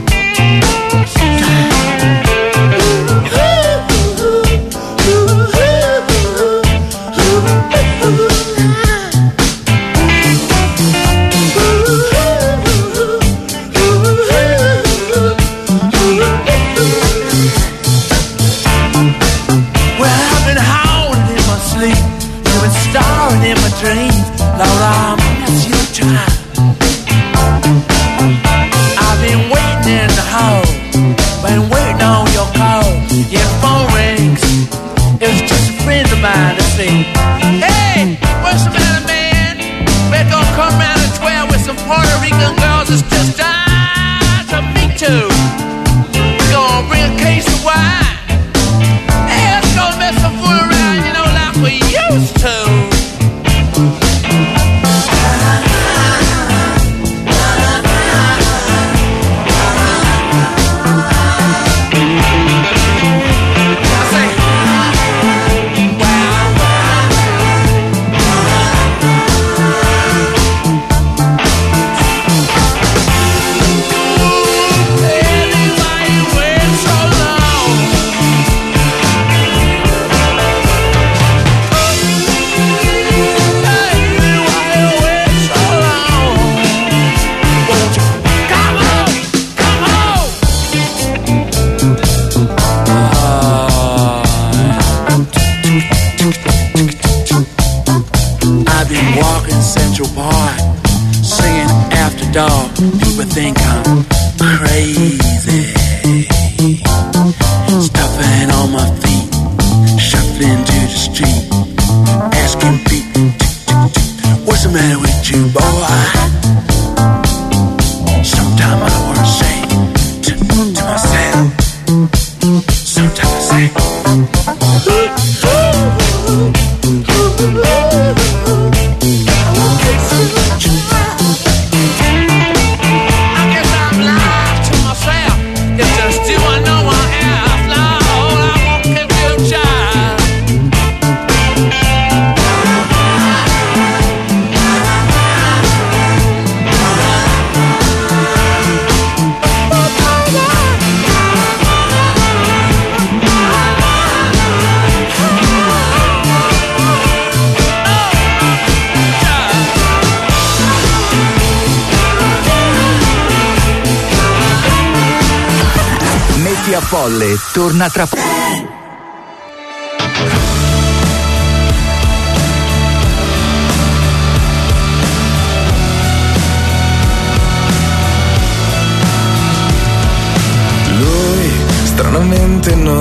In my dreams, Lord, I miss your time. I've been waiting in the hall, been waiting on your call. Your phone rings, it's just a friend of mine to see. Hey, what's the matter, man? We're gonna come around at twelve with some Puerto Rican girls. It's just time to meet you. We're gonna bring a case of wine. Hey, let's go mess some fool around, you know, like we used to. dog, people think I'm crazy. Stuffing on my feet, shuffling to the street, asking people, what's the matter with you, boy? Sometimes I wanna say to, to myself, sometimes I say, A Folle torna tra poco. Lui stranamente non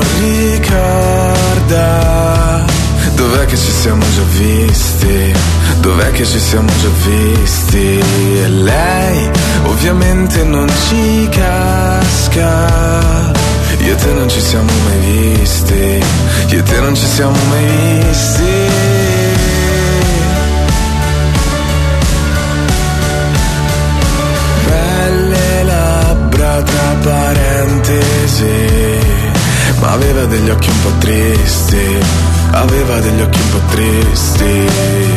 ricorda dov'è che ci siamo già visti, dov'è che ci siamo già visti, e lei ovviamente non ci casca. Io e te non ci siamo mai visti, io e te non ci siamo mai visti. Belle labbra tra parentesi, ma aveva degli occhi un po' tristi, aveva degli occhi un po' tristi.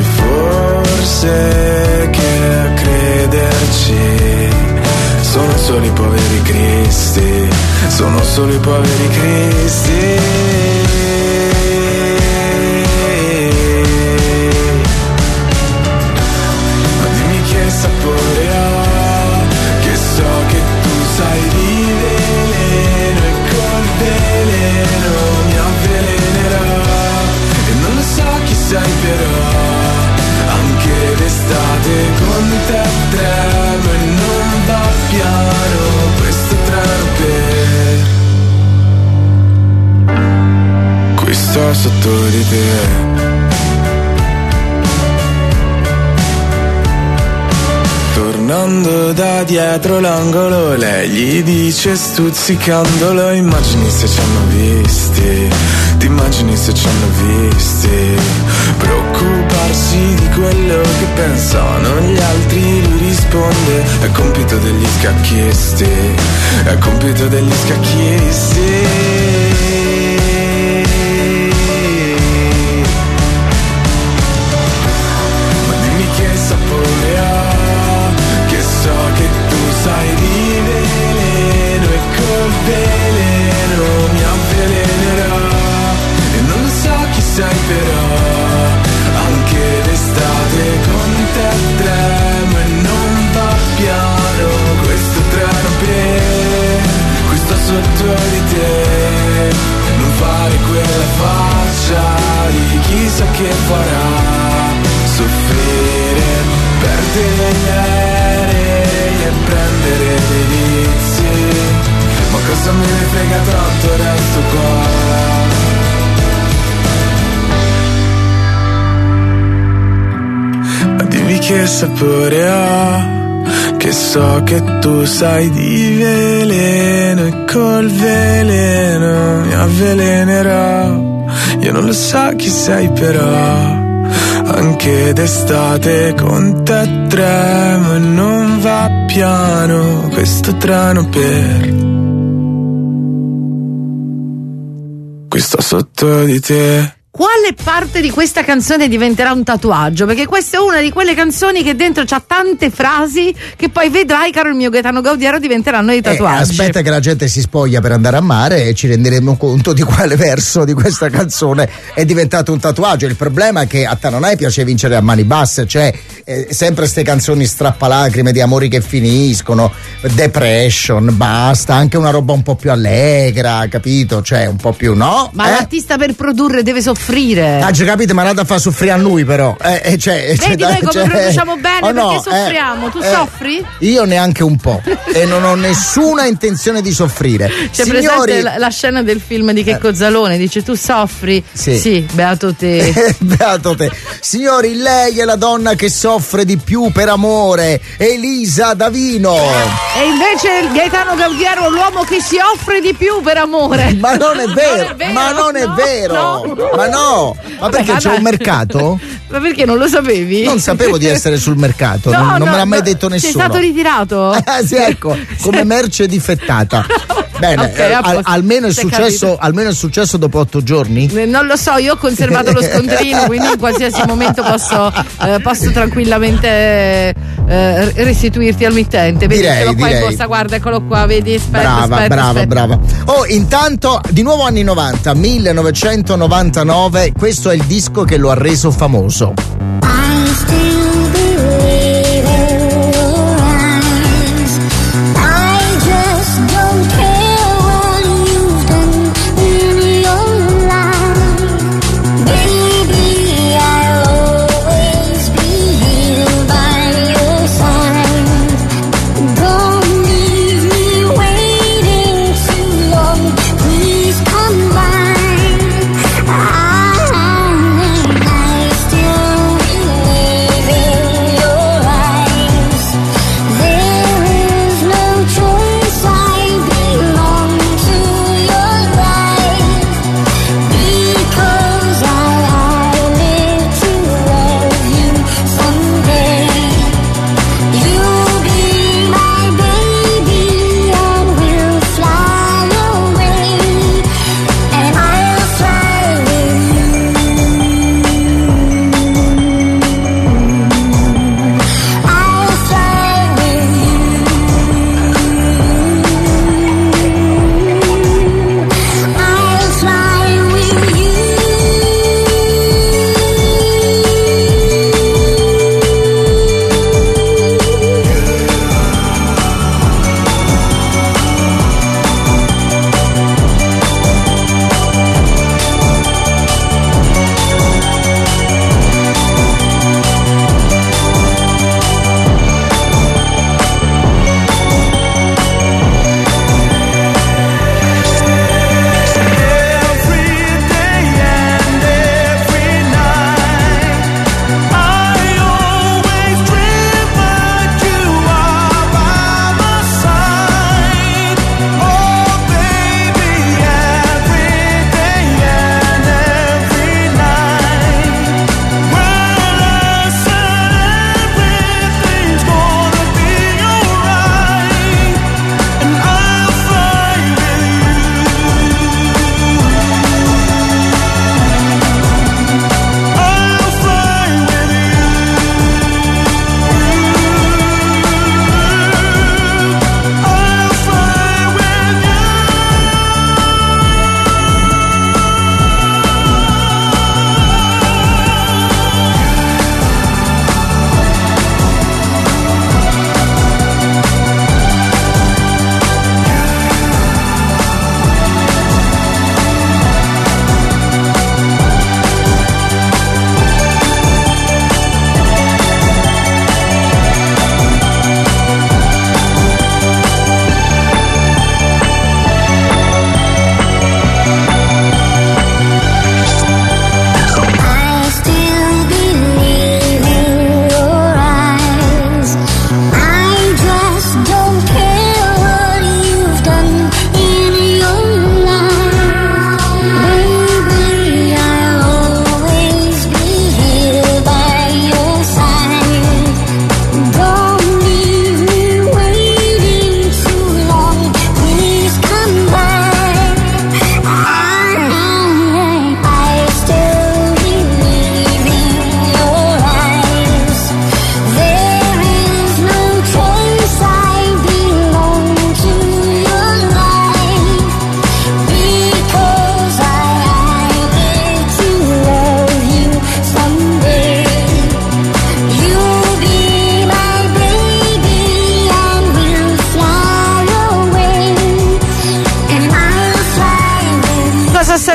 Forse che a crederci sono solo i poveri cristi, sono solo i poveri cristi. Ma dimmi che sapore ha, che so che tu sai di veleno e col veleno mi avvelenerà. E non lo so chi sei però, anche d'estate con te tremo e non va piano questo treno per qui sto sotto di te. Tornando da dietro l'angolo, lei gli dice stuzzicandolo: immagini se ci hanno visti, ti immagini se ci hanno visti. Preoccuparsi di quello che pensano gli altri, lui risponde: è compito degli scacchisti, è compito degli scacchisti. Sai di veleno e col veleno mi avvelenerà. E non lo so chi sei però, anche d'estate con te tremo e non va piano questo treno per qui sto sotto di te. Non fare quella faccia di chissà che farà soffrire, perdere gli aerei e prendere dei vizi, ma cosa me ne frega tanto, resto qua. Ma dimmi che sapore ha, che so che tu sai di veleno e col veleno mi avvelenerà. Io non lo so chi sei però, anche d'estate con te tremo e non va piano questo treno per qui sto sotto di te. Quale parte di questa canzone diventerà un tatuaggio? Perché questa è una di quelle canzoni che dentro c'ha tante frasi che poi vedrai, caro il mio Gaetano Gaudiero, diventeranno dei tatuaggi. Eh, aspetta che la gente si spoglia per andare a mare e ci renderemo conto di quale verso di questa canzone è diventato un tatuaggio. Il problema è che a Tananai piace vincere a mani basse, cioè eh, sempre ste canzoni strappalacrime di amori che finiscono, depression, basta, anche una roba un po' più allegra, capito? Cioè un po' più, no? Ma eh? l'artista per produrre deve soffrire soffrire. Ah, già capite, ma nada fa soffrire a noi però. Eh, eh, cioè, Vedi cioè, noi come cioè, produciamo bene oh no, perché soffriamo. eh, tu eh, soffri? Io neanche un po'. E non ho nessuna intenzione di soffrire. C'è Signori, presente la, la scena del film di Checco Zalone? Dice tu soffri? Sì. Sì, beato te. Beato te. Signori, lei è la donna che soffre di più per amore, Elisa Davino. E invece Gaetano Gaudiero, l'uomo che si offre di più per amore. Ma non è vero, non è vero ma non è no, vero. No. Ma no, ma perché Vabbè, c'è un mercato? Ma perché non lo sapevi? Non sapevo di essere sul mercato, No, non, non no, me l'ha mai no, detto nessuno. Sei stato ritirato? Ah, sì, ecco, come merce difettata. Bene, Okay, eh, al- almeno, è si è successo, capito. almeno è successo dopo otto giorni? Eh, Non lo so, io ho conservato lo scontrino, quindi in qualsiasi momento posso, eh, posso tranquillamente eh, restituirti al mittente. Vedi, Direi, ce l'ho qua in direi. borsa, guarda, eccolo qua, vedi, aspetta, Brava, aspetta, brava, aspetta. brava. Oh, intanto, di nuovo anni novanta, millenovecentonovantanove, questo è il disco che lo ha reso famoso. I still believe in your eyes. I just don't care what you've done in your life. Baby, I'll always be here by your side. Don't leave me waiting too long. Please come by. I, I still believe in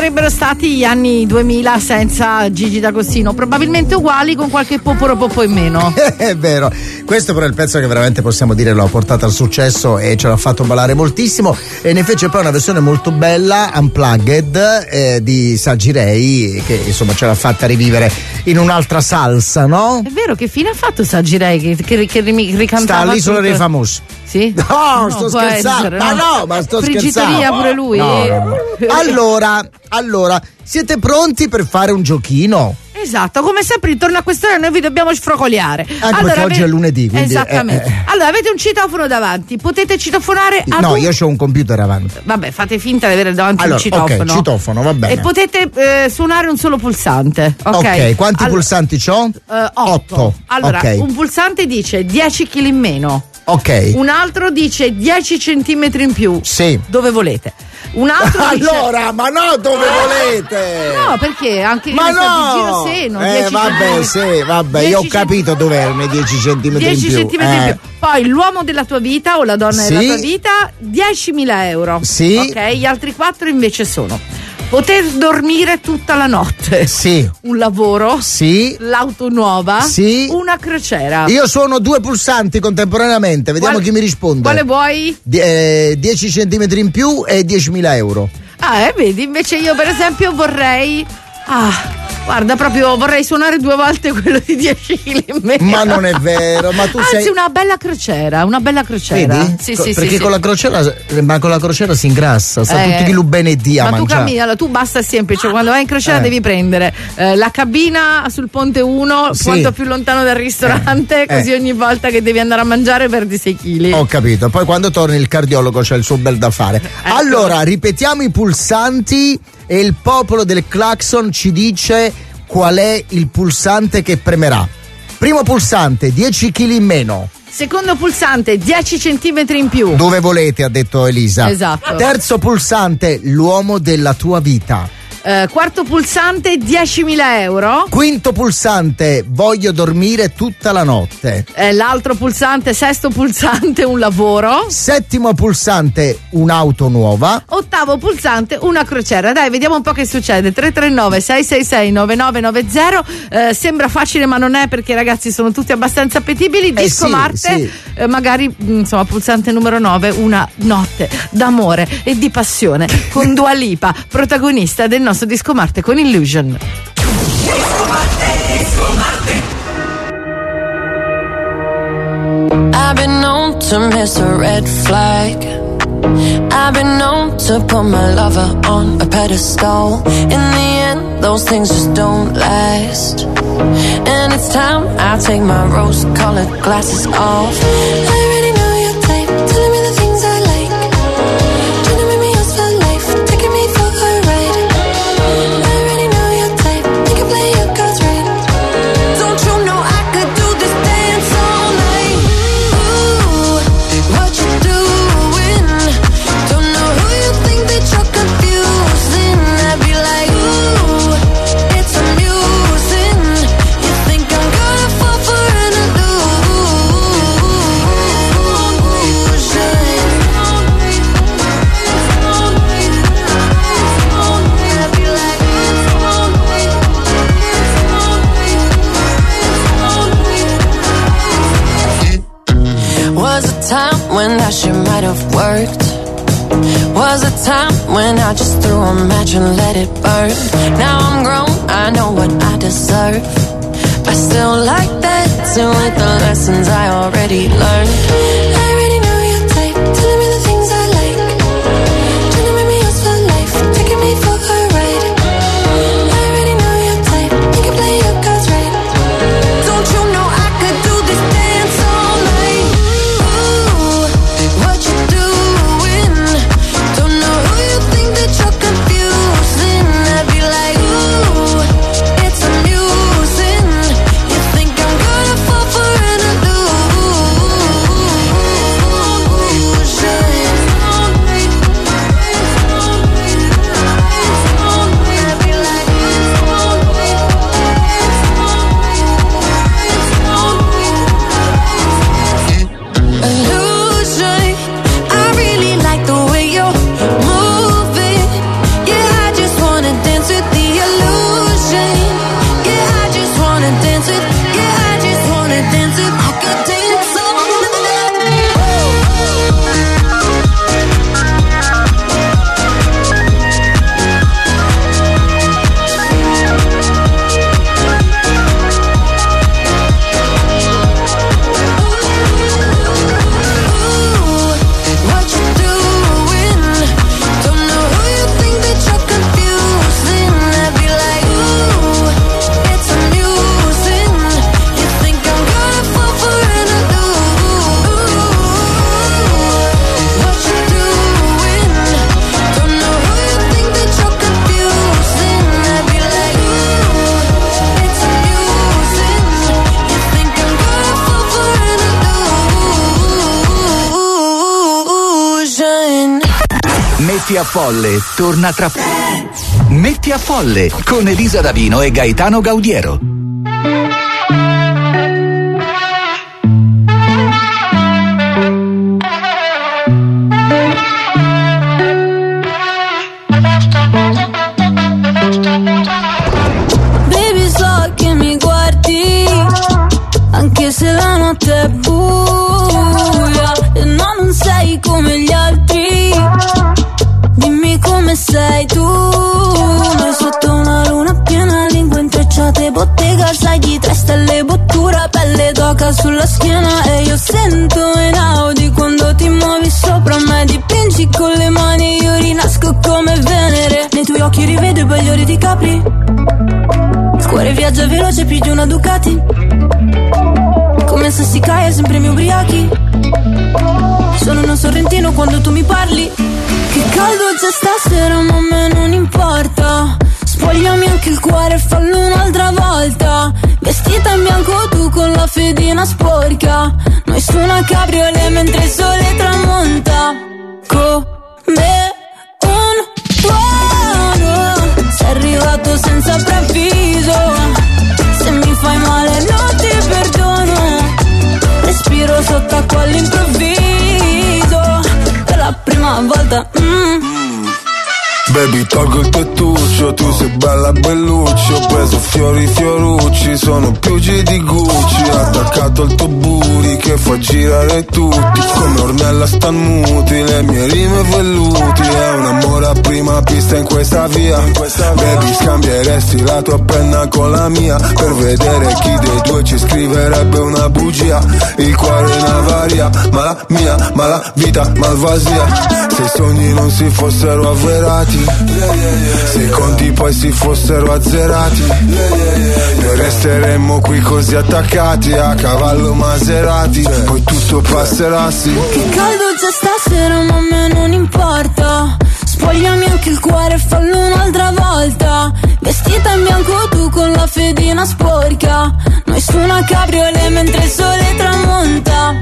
sarebbero stati gli anni duemila senza Gigi D'Agostino, probabilmente uguali con qualche poporo popo in meno. È vero, questo però è il pezzo che veramente possiamo dire l'ha portata al successo e ce l'ha fatto ballare moltissimo, e ne fece poi una versione molto bella, unplugged, eh, di Saggirei, che insomma ce l'ha fatta rivivere in un'altra salsa, no? È vero, che fine ha fatto Saggirei che, che, che ricantava? Sta all'Isola tutto... dei Famosi. Sì? No, no sto scherzando, essere, ma no. no, ma sto Frigitoria scherzando. pure lui. No, no, no. Allora, allora, siete pronti per fare un giochino? Esatto, come sempre intorno a quest'ora noi vi dobbiamo sfrocoliare. Anche allora, perché oggi ave- è lunedì, quindi, esattamente. eh, eh. Allora, avete un citofono davanti, potete citofonare ad No, un... io c'ho un computer avanti. Vabbè, fate finta di avere davanti Allora, un citofono. ok, citofono, va bene. E potete eh, suonare un solo pulsante. Ok, Ok, quanti All- pulsanti c'ho? Eh, otto. Allora, ok. un pulsante dice dieci chili in meno. Ok. Un altro dice dieci centimetri in più. Sì. Dove volete. Un altro dice... Allora, ma no, dove volete? No, perché anche Ma che ne so, no! di giro seno. Eh, dieci vabbè, centimetri. sì, vabbè, dieci io ho capito dove erano i dieci centimetri in dieci più. centimetri eh. in più. Poi l'uomo della tua vita o la donna Sì. della tua vita, diecimila euro. Sì. Ok, gli altri quattro invece sono poter dormire tutta la notte. Sì. Un lavoro. Sì. L'auto nuova. Sì. Una crociera. Io suono due pulsanti contemporaneamente, vediamo Qual- chi mi risponde. Quale vuoi? Die- eh, dieci centimetri in più e diecimila euro. Ah, eh, vedi, invece io per esempio vorrei... Ah, guarda, proprio vorrei suonare due volte quello di dieci chili in meno. Ma non è vero, ma tu Anzi, sei... una bella crociera, una bella crociera. Vedi? Sì, Co- sì, perché sì, con sì. la crociera, ma con la crociera si ingrassa, sta Eh, tutti che bene e dia a ma tu mangiare. cammini, allora tu basta semplice, quando vai in crociera Eh. devi prendere eh, la cabina sul ponte uno, Sì. quanto più lontano dal ristorante, Eh. così ogni volta che devi andare a mangiare perdi sei chili. Ho capito, poi quando torni il cardiologo c'è il suo bel da fare. Ecco. Allora, ripetiamo i pulsanti e il popolo del clacson ci dice qual è il pulsante che premerà. Primo pulsante, dieci chili in meno. Secondo pulsante, dieci centimetri in più. Dove volete, ha detto Elisa. Esatto. Terzo pulsante, l'uomo della tua vita. Eh, quarto pulsante, diecimila euro. Quinto pulsante, voglio dormire tutta la notte. Eh, l'altro pulsante, sesto pulsante, un lavoro. Settimo pulsante, un'auto nuova. Ottavo pulsante, una crociera. Dai, vediamo un po' che succede. tre tre nove sei sei sei nove nove nove zero. Eh, sembra facile, ma non è, perché ragazzi sono tutti abbastanza appetibili. Eh Disco sì, Marte, sì. eh, magari insomma, pulsante numero nove, una notte d'amore e di passione con Dua Lipa, protagonista del nostro Disco Marte con Illusion. I've been known to miss a red flag. I've been known to put my lover on a pedestal. In the end, those things just don't last. And it's time I take my rose-colored glasses off. I already know your type, telling me the things I like. Trying to make me yours for life, taking me for a ride. I already know your type, you can play your cards right. Don't you know I could do this dance all night? Ooh, what you doing? Don't know who you think that you're confusing. I'd be like, ooh, it's amusing. You think I'm gonna fall for an Was a time when that shit might have worked. Was a time when I just threw a match and let it burn. Now I'm grown, I know what I deserve. I still like dancing with the lessons I already learned. I already know your type, telling me the things I like. Trying to make me yours for life, taking me for a ride. I already know your type, you can play your cards right. Don't you know I could do this dance all night? Ooh, what you doing? Don't know who you think that you're confusing. I'd be like, ooh, it's amusing. You think I'm gonna fall for an illusion? Metti a Folle torna tra Metti a Folle con Elisa Davino e Gaetano Gaudiero. Baby, so che mi guardi anche se la notte è buia e no, non sei come gli altri. Dimmi come sei tu. Noi sotto una luna piena, lingue intrecciate, bottega, sai di tre stelle, bottura, pelle d'oca sulla schiena. E io sento in Audi quando ti muovi sopra me, dipingi con le mani e io rinasco come Venere. Nei tuoi occhi rivedo i bagliori di Capri, il cuore viaggia veloce più di una Ducati, come se si cae sempre mi ubriachi. Sono uno sorrentino quando tu mi parli. Che caldo c'è stasera ma a me non importa. Spogliami anche il cuore e fallo un'altra volta. Vestita in bianco tu con la fedina sporca, noi su una cabriolet mentre il sole tramonta. Come un tuono sei arrivato senza preavviso. Se mi fai male non ti perdono. Respiro sott'acqua all'improvviso. Per la prima volta mm. Baby, tolgo il tettuccio, tu sei bella bellucci. Ho preso fiori fiorucci, sono più G di Gucci. Attaccato al tuo booty che fa girare tutti, come Ornella stan muti, le mie rime velluti. È un amore a prima pista in questa via. Baby, scambieresti la tua penna con la mia per vedere chi dei due ci scriverebbe una bugia. Il cuore è una varia, ma la mia, ma la vita malvasia. Se i sogni non si fossero avverati, se i conti poi si fossero azzerati, noi resteremmo qui così attaccati a cavallo Maserati. Poi tutto passerà, sì. Che caldo c'è stasera ma a me non importa. Spogliami anche il cuore e fallo un'altra volta. Vestita in bianco tu con la fedina sporca, noi su una cabriolet mentre il sole tramonta.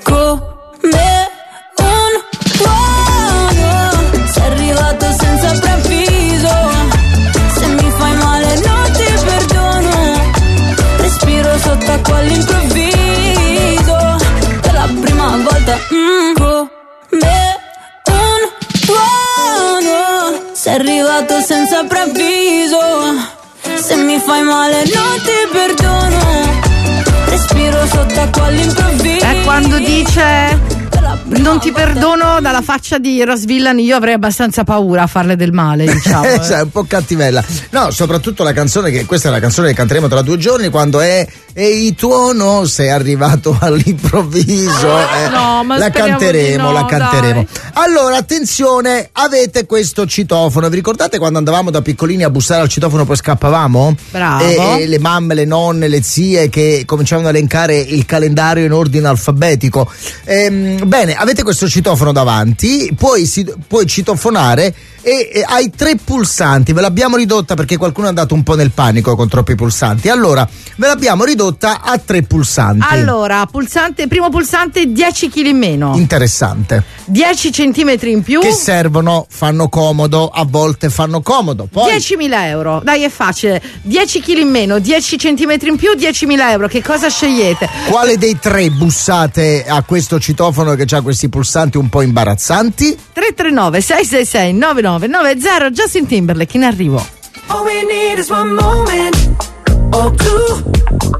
Come un tuono sei arrivato senza preavviso. Se mi fai male non ti perdono. Respiro sott'acqua all'improvviso. Per la prima volta mm. Come un tuono sei arrivato senza preavviso. Se mi fai male non ti perdono. Respiro sott'acqua all'improvviso. È quando dice non ti perdono, dalla faccia di Rose Villain io avrei abbastanza paura a farle del male, diciamo. Eh, cioè, un po' cattivella. No, soprattutto la canzone, che questa è la canzone che canteremo tra due giorni, quando è E il tuono sei arrivato all'improvviso. Eh, no, ma la canteremo, no, la canteremo. dai. Allora, attenzione, avete questo citofono. Vi ricordate quando andavamo da piccolini a bussare al citofono poi scappavamo? Bravo. E, e le mamme, le nonne, le zie che cominciavano a elencare il calendario in ordine alfabetico. Ehm, bene, avete questo citofono davanti, puoi, si, puoi citofonare e, e hai tre pulsanti. Ve l'abbiamo ridotta perché qualcuno è andato un po' nel panico con troppi pulsanti. Allora, ve l'abbiamo ridotta a tre pulsanti. Allora, pulsante, primo pulsante dieci chili in meno. Interessante. dieci centimetri in più. Che servono, fanno comodo, a volte fanno comodo. Poi diecimila euro. Dai, è facile. dieci chili in meno, dieci centimetri in più, diecimila euro. Che cosa scegliete? quale dei tre bussate a questo citofono che ha questi pulsanti un po' imbarazzanti? tre tre nove sei sei sei nove nove nove zero. Justin Timberlake in arrivo. All we need is one moment or two.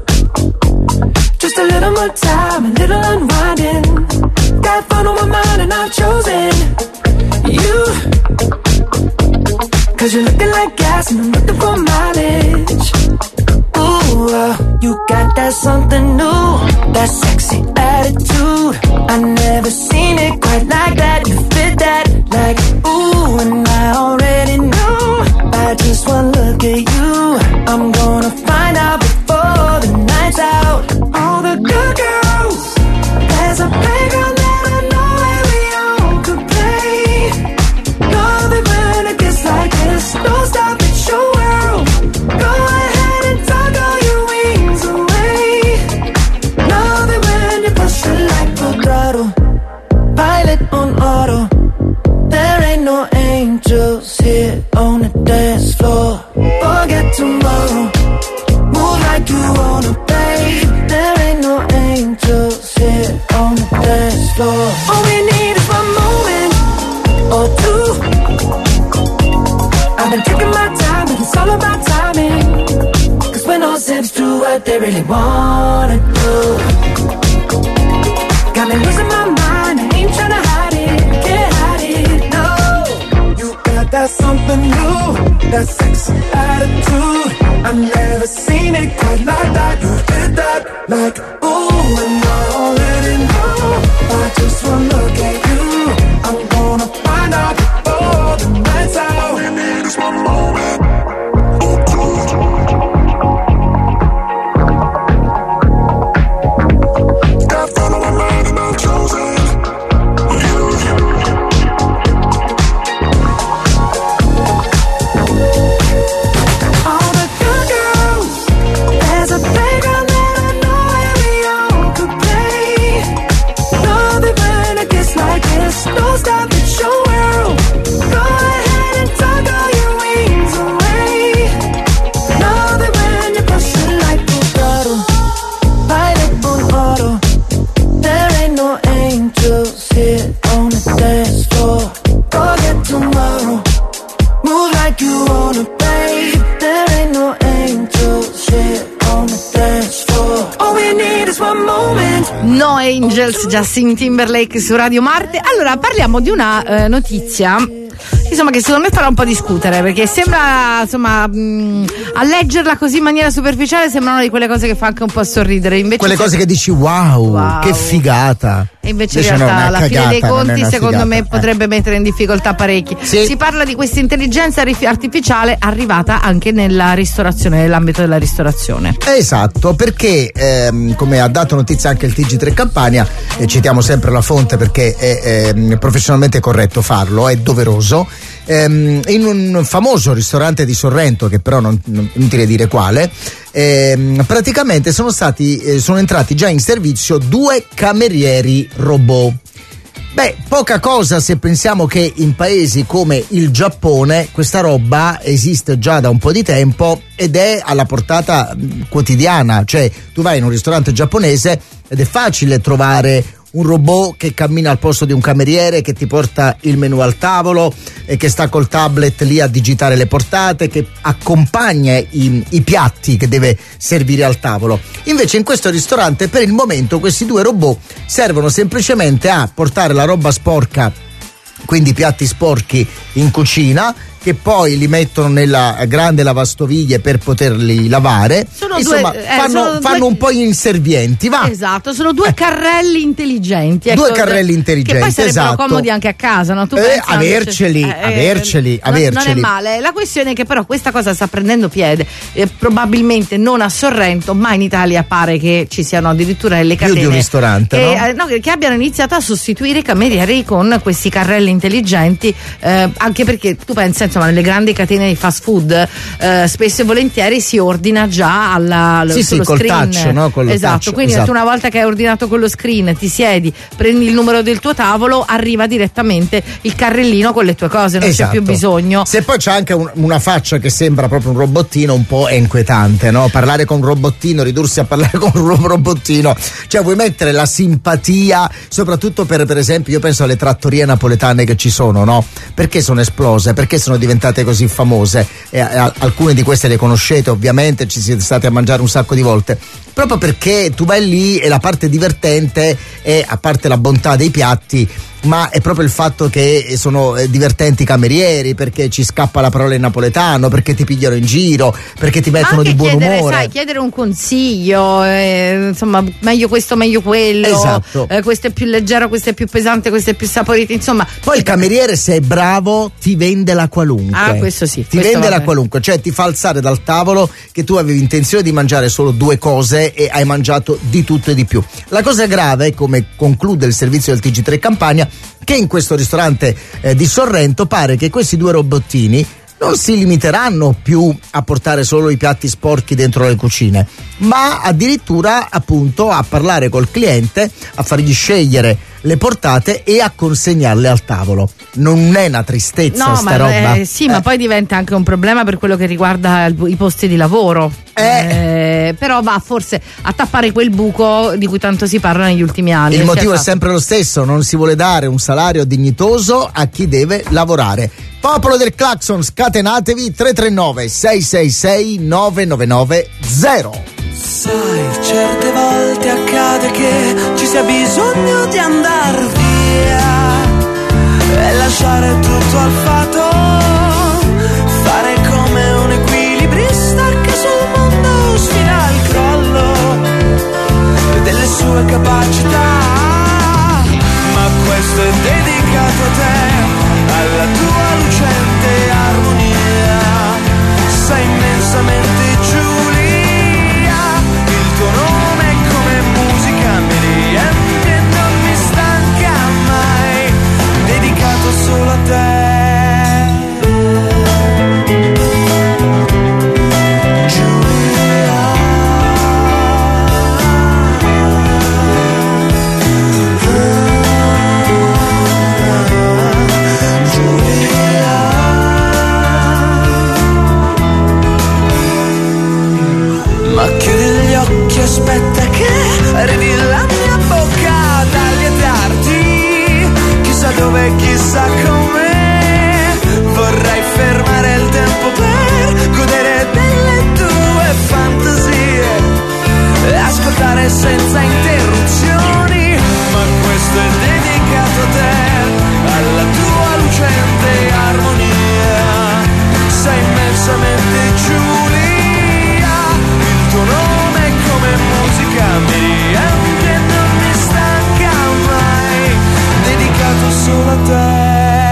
Just a little more time, a little unwinding. Got fun on my mind and I've chosen you. Cause you're looking like gas and I'm looking for mileage. Ooh, uh, you got that something new, that sexy attitude. I never seen it quite like that. You fit that like ooh, and I already knew by just one look at you. I'm gonna find out before the night's out. All the good girls, there's a playground that I know where we all could play. Know that when it gets like this, don't stop, it's your world. Go ahead and tuck all your wings away. Know that when you push it like a throttle, pilot on auto, there ain't dance floor. Forget tomorrow. Move like you wanna, babe. There ain't no angels here on the dance floor. All we need is one moment or two. I've been taking my time, but it's all about timing. Cause when all zips do what they really wanna do. Got me losing my mind, I ain't tryna hide it, can't hide it, no. You got that something new, that sexy attitude. I've never seen it quite like that. You did that like, ooh, and I already know. By just one look at you, I'm gonna find out before the night's out. All we need is one moment. Don't stop, it's your world. Go ahead and tuck all your wings away. Know that when you're pushing like a throttle, pineapple auto. There ain't no angels here on the dance floor. Forget tomorrow. Move like you wanna, babe. There ain't no angels here on the dance floor. All we need is one moment. No Angels, Justin Timberlake su Radio Marte. Allora parliamo di una eh, notizia insomma che secondo me farà un po' discutere, perché sembra, insomma, mh, a leggerla così in maniera superficiale sembra una di quelle cose che fa anche un po' sorridere. Invece quelle se... cose che dici wow, wow, che figata. E invece, invece in realtà no, alla fine dei cagata, conti secondo figata. me potrebbe eh. mettere in difficoltà parecchi. Sì. Si parla di questa intelligenza artificiale arrivata anche nella ristorazione, nell'ambito della ristorazione. Esatto, perché ehm, come ha dato notizia anche il T G tre Campania, eh, citiamo sempre la fonte perché è, è professionalmente corretto farlo, è doveroso. Ehm, in un famoso ristorante di Sorrento, che però non, non inutile dire quale, ehm, praticamente sono stati eh, sono entrati già in servizio due camerieri robot. Beh, poca cosa se pensiamo che in paesi come il Giappone questa roba esiste già da un po' di tempo ed è alla portata quotidiana, cioè tu vai in un ristorante giapponese ed è facile trovare un robot che cammina al posto di un cameriere, che ti porta il menù al tavolo e che sta col tablet lì a digitare le portate, che accompagna i, i piatti che deve servire al tavolo. Invece in questo ristorante per il momento questi due robot servono semplicemente a portare la roba sporca, quindi i piatti sporchi, in cucina, che poi li mettono nella grande lavastoviglie per poterli lavare. Sono Insomma, due, eh, fanno, sono fanno due... un po' gli inservienti, va. Esatto, sono due Eh. carrelli intelligenti. Ecco, Due carrelli intelligenti, che poi sarebbero esatto. comodi anche a casa, no? Tu Eh, pensa, averceli, invece, eh, averceli, non, averceli. non è male. La questione è che però questa cosa sta prendendo piede, eh, probabilmente non a Sorrento, ma in Italia pare che ci siano addirittura delle Più catene di un ristorante, che, no? eh, no, che abbiano iniziato a sostituire i camerieri con questi carrelli intelligenti, eh, anche perché tu pensa, insomma, nelle grandi catene di fast food eh, spesso e volentieri si ordina già alla, Sì, sullo sì, col screen. touch, no? Con lo esatto, touch, quindi esatto. tu una volta che hai ordinato con lo screen ti siedi, prendi il numero del tuo tavolo, arriva direttamente il carrellino con le tue cose, non Esatto. c'è più bisogno. Se poi c'è anche un, una faccia che sembra proprio un robottino, un po' è inquietante, no? Parlare con un robottino, ridursi a parlare con un ro- robottino, cioè vuoi mettere la simpatia, soprattutto per per esempio, io penso alle trattorie napoletane che ci sono, no? Perché sono esplose? Perché sono diventate così famose? E, a, alcune di queste le conoscete ovviamente, ci siete stati a mangiare un sacco di volte, proprio perché tu vai lì e la parte divertente è, a parte la bontà dei piatti, ma è proprio il fatto che sono divertenti i camerieri, perché ci scappa la parola in napoletano, perché ti pigliano in giro, perché ti mettono Anche di buon chiedere, umore. sai, chiedere un consiglio, eh, insomma, meglio questo, meglio quello, Esatto. eh, questo è più leggero, questo è più pesante, questo è più saporito, insomma. Poi il cameriere, se è bravo, ti vende la qualunque. Ah, questo sì. Ti questo vende va la bene. qualunque, cioè ti fa alzare dal tavolo che tu avevi intenzione di mangiare solo due cose e hai mangiato di tutto e di più. La cosa grave, come conclude il servizio del T G tre Campania, che in questo ristorante eh, di Sorrento pare che questi due robottini non si limiteranno più a portare solo i piatti sporchi dentro le cucine, ma addirittura appunto a parlare col cliente, a fargli scegliere le portate e a consegnarle al tavolo. Non è una tristezza no, sta ma, roba? Eh, sì, eh. ma poi diventa anche un problema per quello che riguarda il, i posti di lavoro. Eh. Eh, però va forse a tappare quel buco di cui tanto si parla negli ultimi anni. Il motivo è sempre lo stesso, non si vuole dare un salario dignitoso a chi deve lavorare. Popolo del Clacson, scatenatevi. Tre tre nove sei sei sei nove nove nove zero. Sai, certe volte accade che ci sia bisogno di andar via e lasciare tutto al fato, fare come un equilibrista che sul mondo sfida il crollo delle sue capacità. Ma questo è dedicato a te, alla tua lucente armonia. Sei immensamente Giulia, il tuo nome è come musica, mi riempie e non mi stanca mai, dedicato solo a te. Ma chiudi gli occhi, aspetta che arrivi la mia bocca ad allietarti. Chissà dove, chissà come. Vorrei fermare il tempo per godere delle tue fantasie e ascoltare senza interruzioni. Ma questo è dedicato a te, alla tua lucente armonia. Sei immensamente Giulia, il tuo nome è come musica, mi riempie e non mi stanca mai, dedicato solo a te.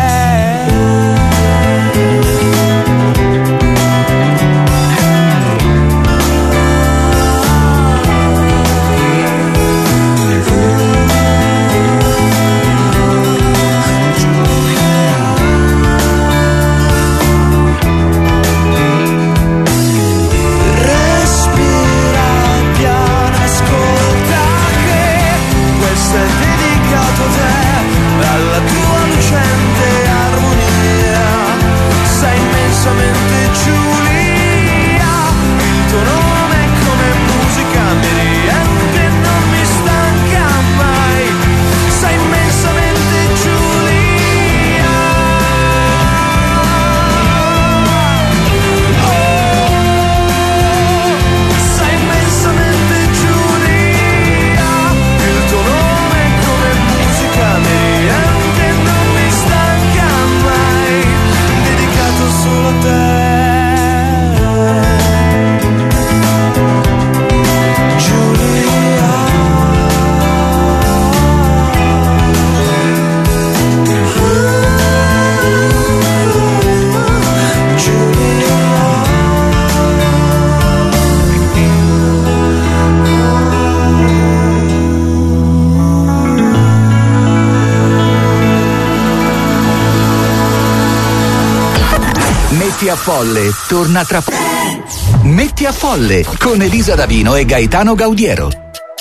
Metti a Folle torna tra poco. Metti a Folle con Elisa Davino e Gaetano Gaudiero.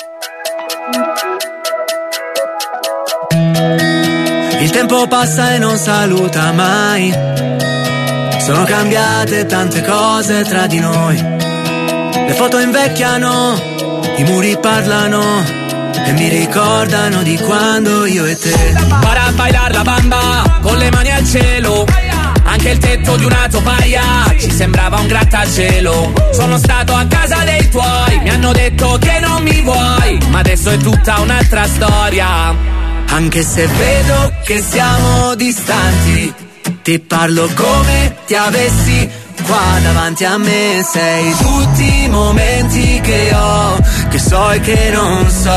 Il tempo passa e non saluta mai. Sono cambiate tante cose tra di noi. Le foto invecchiano, i muri parlano e mi ricordano di quando io e te. Para a bailar la bamba con le mani al cielo. Anche il tetto di una topaia ci sembrava un grattacielo. Sono stato a casa dei tuoi, mi hanno detto che non mi vuoi, ma adesso è tutta un'altra storia. Anche se vedo che siamo distanti, ti parlo come ti avessi qua davanti a me. Sei tutti i momenti che ho, che so e che non so.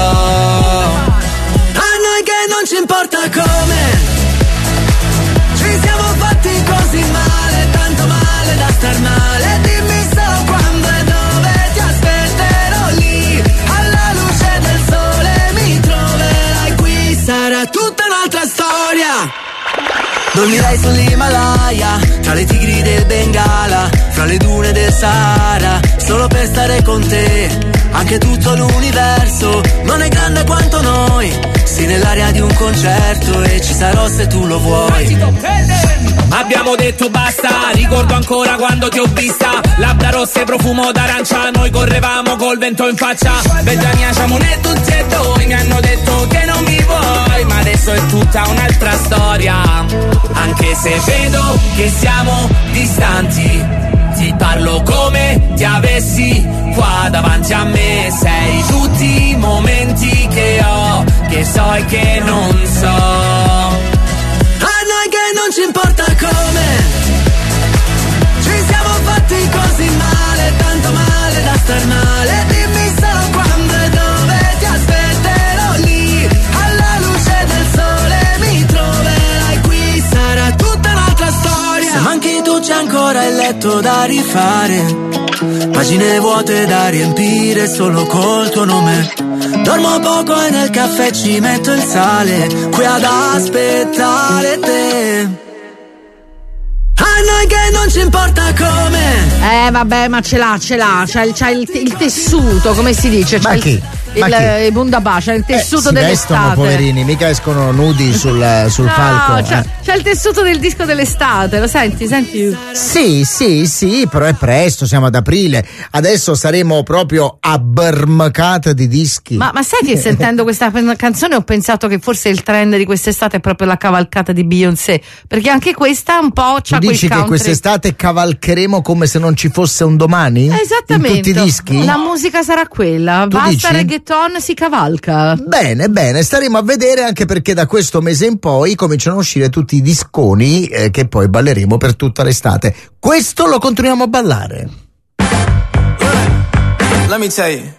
A noi che non ci importa come ci siamo fatti così male, tanto male da star male. Dimmi solo quando e dove ti aspetterò lì, alla luce del sole mi troverai qui. Sarà tutta un'altra storia. Dormirai sull'Himalaya, tra le tigri del Bengala, fra le dune del Sahara, solo per stare con te. anche tutto l'universo non è grande quanto noi. Sì, nell'aria di un concerto e ci sarò se tu lo vuoi. Abbiamo detto basta, ricordo ancora quando ti ho vista, labbra rosse, profumo d'arancia, noi correvamo col vento in faccia. Bella mia, siamo ne tutti e due, mi hanno detto che non mi vuoi, ma adesso è tutta un'altra storia. Anche se vedo che siamo distanti, ti parlo come ti avessi qua davanti a me. Sei tutti i momenti che ho, che so e che non so. A noi che non ci importa come ci siamo fatti così male, tanto male da star male. Dimmi solo quando e dove ti aspetterò lì, alla luce del sole mi troverai qui. Sarà tutta un'altra storia. Se manchi tu c'è ancora il letto da rifare, pagine vuote da riempire solo col tuo nome. Dormo poco e nel caffè ci metto il sale, qui ad aspettare te. A noi che non ci importa come. Eh vabbè, ma ce l'ha, ce l'ha, c'ha il, c'ha il, il tessuto, come si dice? C'ha Ma il, chi? Ma il, chi? il bundapà, c'ha il tessuto eh, si dell'estate. vestono poverini, mica escono nudi sul, sul no, palco. c'ha, eh. c'ha il tessuto del disco dell'estate, lo senti? Senti? Sì, sì, sì, però è presto, siamo ad aprile. Adesso saremo proprio abbermacata di dischi. Ma, ma sai che sentendo questa canzone ho pensato che forse il trend di quest'estate è proprio la cavalcata di Beyoncé, perché anche questa un po' c'ha tu quel dici country. che quest'estate cavalcheremo come se non ci fosse un domani? Esattamente. In tutti i dischi? La musica sarà quella, Tu basta dici? reggaeton, si cavalca. Bene, bene, staremo a vedere, anche perché da questo mese in poi cominciano a uscire tutti i disconi eh, che poi balleremo per tutta l'estate. Questo lo continuiamo a ballare. Let me tell you,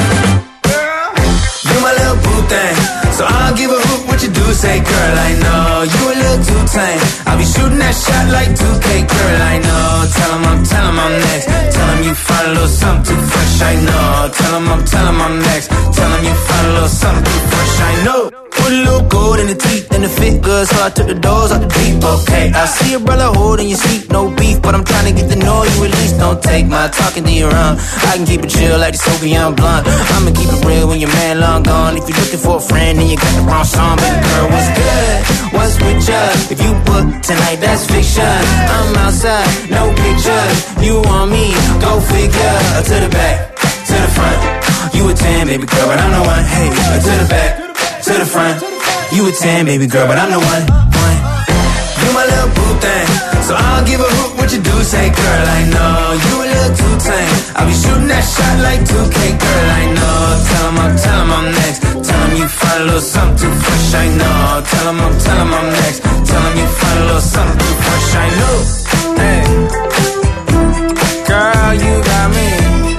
you my little boo thing, so I'll give a hoot what you do say, girl, I know you a little too tame, I'll be shooting that shot like two K, girl, I know, tell him I'm, tell him I'm next, tell him you find a little something too fresh, I know, tell him I'm, tell him I'm next, tell him you find a little something too fresh, I know. Put a little gold in the teeth and it fit good, so I took the doors out the deep, okay. I see a brother holding your seat, no beef, but I'm trying to get to know you at least. Don't take my talking to your own. I can keep it chill like the Soviet young blunt. I'ma keep it real when your man long gone. If you're looking for a friend, then you got the wrong song. Baby girl, what's good? What's with you? If you book tonight, that's fiction. I'm outside, no pictures. You want me? Go figure. To the back, to the front. You a ten, baby girl, but I'm the one. Hey, to the back, to the front. You a ten, baby girl, but I'm the one. one. You my little boo thing, so I'll give a hoot what you do say, girl, I know you a little too tame. I'll be shooting that shot like two K, girl, I know. Tell him I'm, tell him I'm next. Tell him you find a little something too fresh, I know. Tell him I'm, tell him I'm next. Tell him you find a little something too fresh, I know. Hey, girl, you got me.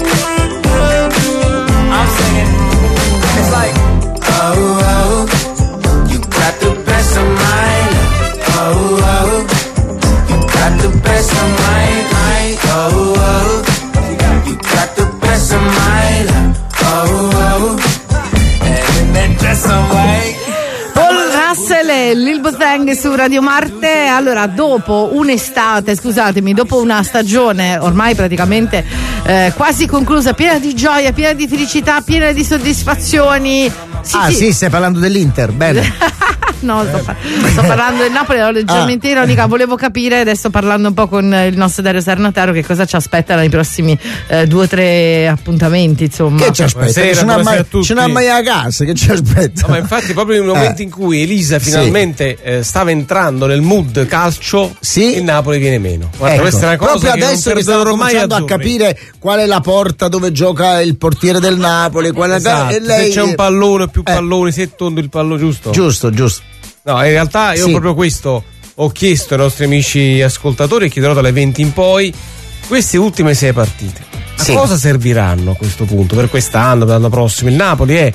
I'm singing. It's like, oh, oh, you got the best of mine. Oh, oh, you got the best of mine. Oh, oh, you got the best of mine. Oh, oh, and then just some white. Paul Russell e Lil Boteng su Radio Marte. Allora, dopo un'estate, scusatemi, dopo una stagione ormai praticamente eh, quasi conclusa, piena di gioia, piena di felicità, piena di soddisfazioni. Sì, ah sì, sì, stai parlando dell'Inter, bene. No, sto, par- sto parlando del Napoli, ero leggermente ah. ironica, volevo capire, adesso parlando un po' con il nostro Dario Sarnataro, che cosa ci aspetta nei prossimi eh, due o tre appuntamenti, insomma. Che ci aspetta? Buonasera, ce n'ha mai, a ce n'ha mai a casa, che ci aspetta? No, ma infatti proprio nel momento eh. in cui Elisa finalmente sì. eh, stava entrando nel mood calcio, sì. il Napoli viene meno. Guarda, ecco. questa è una cosa proprio che adesso non che stavo cominciando a capire qual è la porta dove gioca il portiere del Napoli, qual è esatto. e lei... se c'è un pallone più palloni, eh. se è tondo il pallone, giusto? Giusto, giusto. No, in realtà io sì. proprio questo ho chiesto ai nostri amici ascoltatori e chiederò dalle venti in poi queste ultime sei partite. A sì. cosa serviranno a questo punto per quest'anno, per l'anno prossimo? Il Napoli è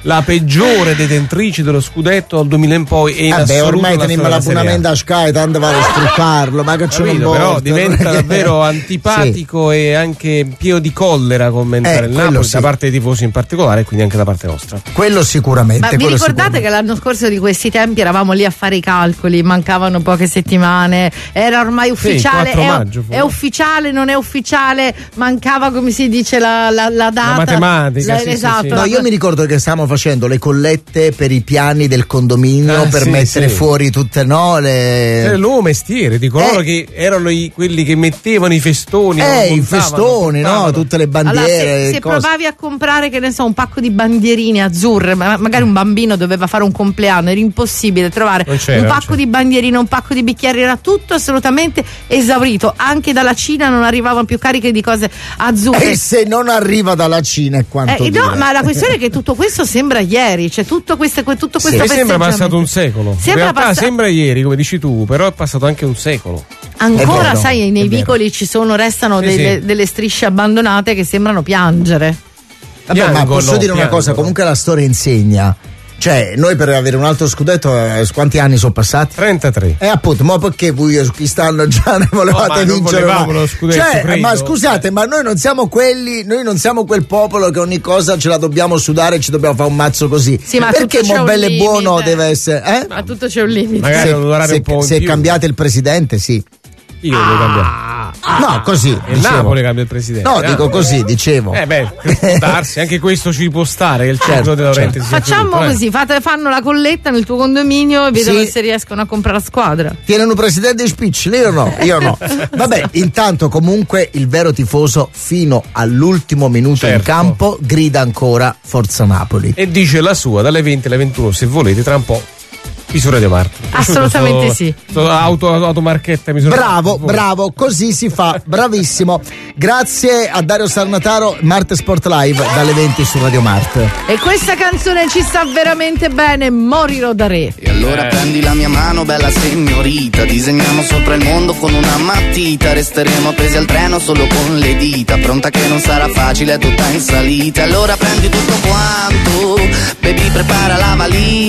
la peggiore detentrice dello scudetto dal duemila in poi e in Vabbè, assoluto ormai la teniamo storia della l'abbonamento a Sky, tanto vale sfruttarlo, ma che ce ne Capito, però diventa davvero antipatico Sì. e anche pieno di collera commentare Eh, il quello Napoli sì. da parte dei tifosi in particolare e quindi anche da parte nostra. Quello sicuramente. Ma vi quello ricordate che l'anno scorso di questi tempi eravamo lì a fare i calcoli, mancavano poche settimane, era ormai ufficiale, quattro è, maggio fu. è ufficiale, non è ufficiale, mancava come si dice la, la, la data. La matematica, La- sì, sì, esatto. sì. No, io mi ricordo che stavamo facendo le collette per i piani del condominio Ah, per sì, mettere sì. fuori tutte no le Era il nuovo mestiere di coloro Eh. che erano i- quelli che mettevano i festoni, eh, i montavano, festoni, no? portavano. Tutte le Allora, bandiere. se, se cose. provavi a comprare, che ne so, un pacco di bandierine azzurre, ma magari un bambino doveva fare un compleanno, era impossibile trovare Non c'era, un non pacco c'era. di bandierine, un pacco di bicchieri, era tutto assolutamente esaurito. Anche dalla Cina non arrivavano più cariche di cose azzurre. E se non arriva dalla Cina è quanto Eh, no, dire. ma la questione è che tutto questo sembra ieri, cioè tutto questo, tutto questo Sì, sembra festeggiamento. passato un secolo. Sembra in realtà passa- sembra ieri, come dici tu, però è passato anche un secolo. Ancora, È vero, sai, è nei vero. vicoli ci sono, restano Sì, delle, sì. delle strisce abbandonate che sembrano piangere. Vabbè, ma Piangono, posso dire una piangono. cosa, comunque la storia insegna. Cioè, noi per avere un altro scudetto, eh, quanti anni sono passati? trentatré. E appunto, ma perché voi quest'anno già ne volevate No, ma non vincere? volevamo una? lo scudetto, Cioè, credo. ma scusate, ma noi non siamo quelli, noi non siamo quel popolo che ogni cosa ce la dobbiamo sudare e ci dobbiamo fare un mazzo così. Sì, ma perché tutto c'è mo un bello e limite. buono deve essere, eh? Ma tutto c'è un limite. Magari Se, devo durare se, un po' in se più. cambiate il presidente, sì. Io lo devo cambiare. No, così. E il dicevo. Napoli cambia il presidente. No, eh. dico così, dicevo. Eh beh, può darsi, anche questo ci può stare, che il centro Certo, De Laurenti sia Facciamo finito, eh. così, fate, fanno la colletta nel tuo condominio e vedono Sì. se riescono a comprare la squadra. Tiene un presidente spicci, io no, io no. Vabbè, intanto comunque il vero tifoso fino all'ultimo minuto in Certo. campo grida ancora Forza Napoli. E dice la sua dalle venti alle ventuno, se volete, tra un po'. Qui su Radio Marte. Assolutamente Sto- sì. sto auto, automarchetta misura. Bravo, bravo, così si fa, bravissimo. Grazie a Dario Sarnataro, Marte Sport Live dalle venti su Radio Marte. E questa canzone ci sta veramente bene, Morirò da re. E allora Eh. prendi la mia mano, bella signorita, disegniamo sopra il mondo con una matita, resteremo appesi al treno solo con le dita, pronta che non sarà facile, è tutta in salita. Allora prendi tutto quanto, baby prepara la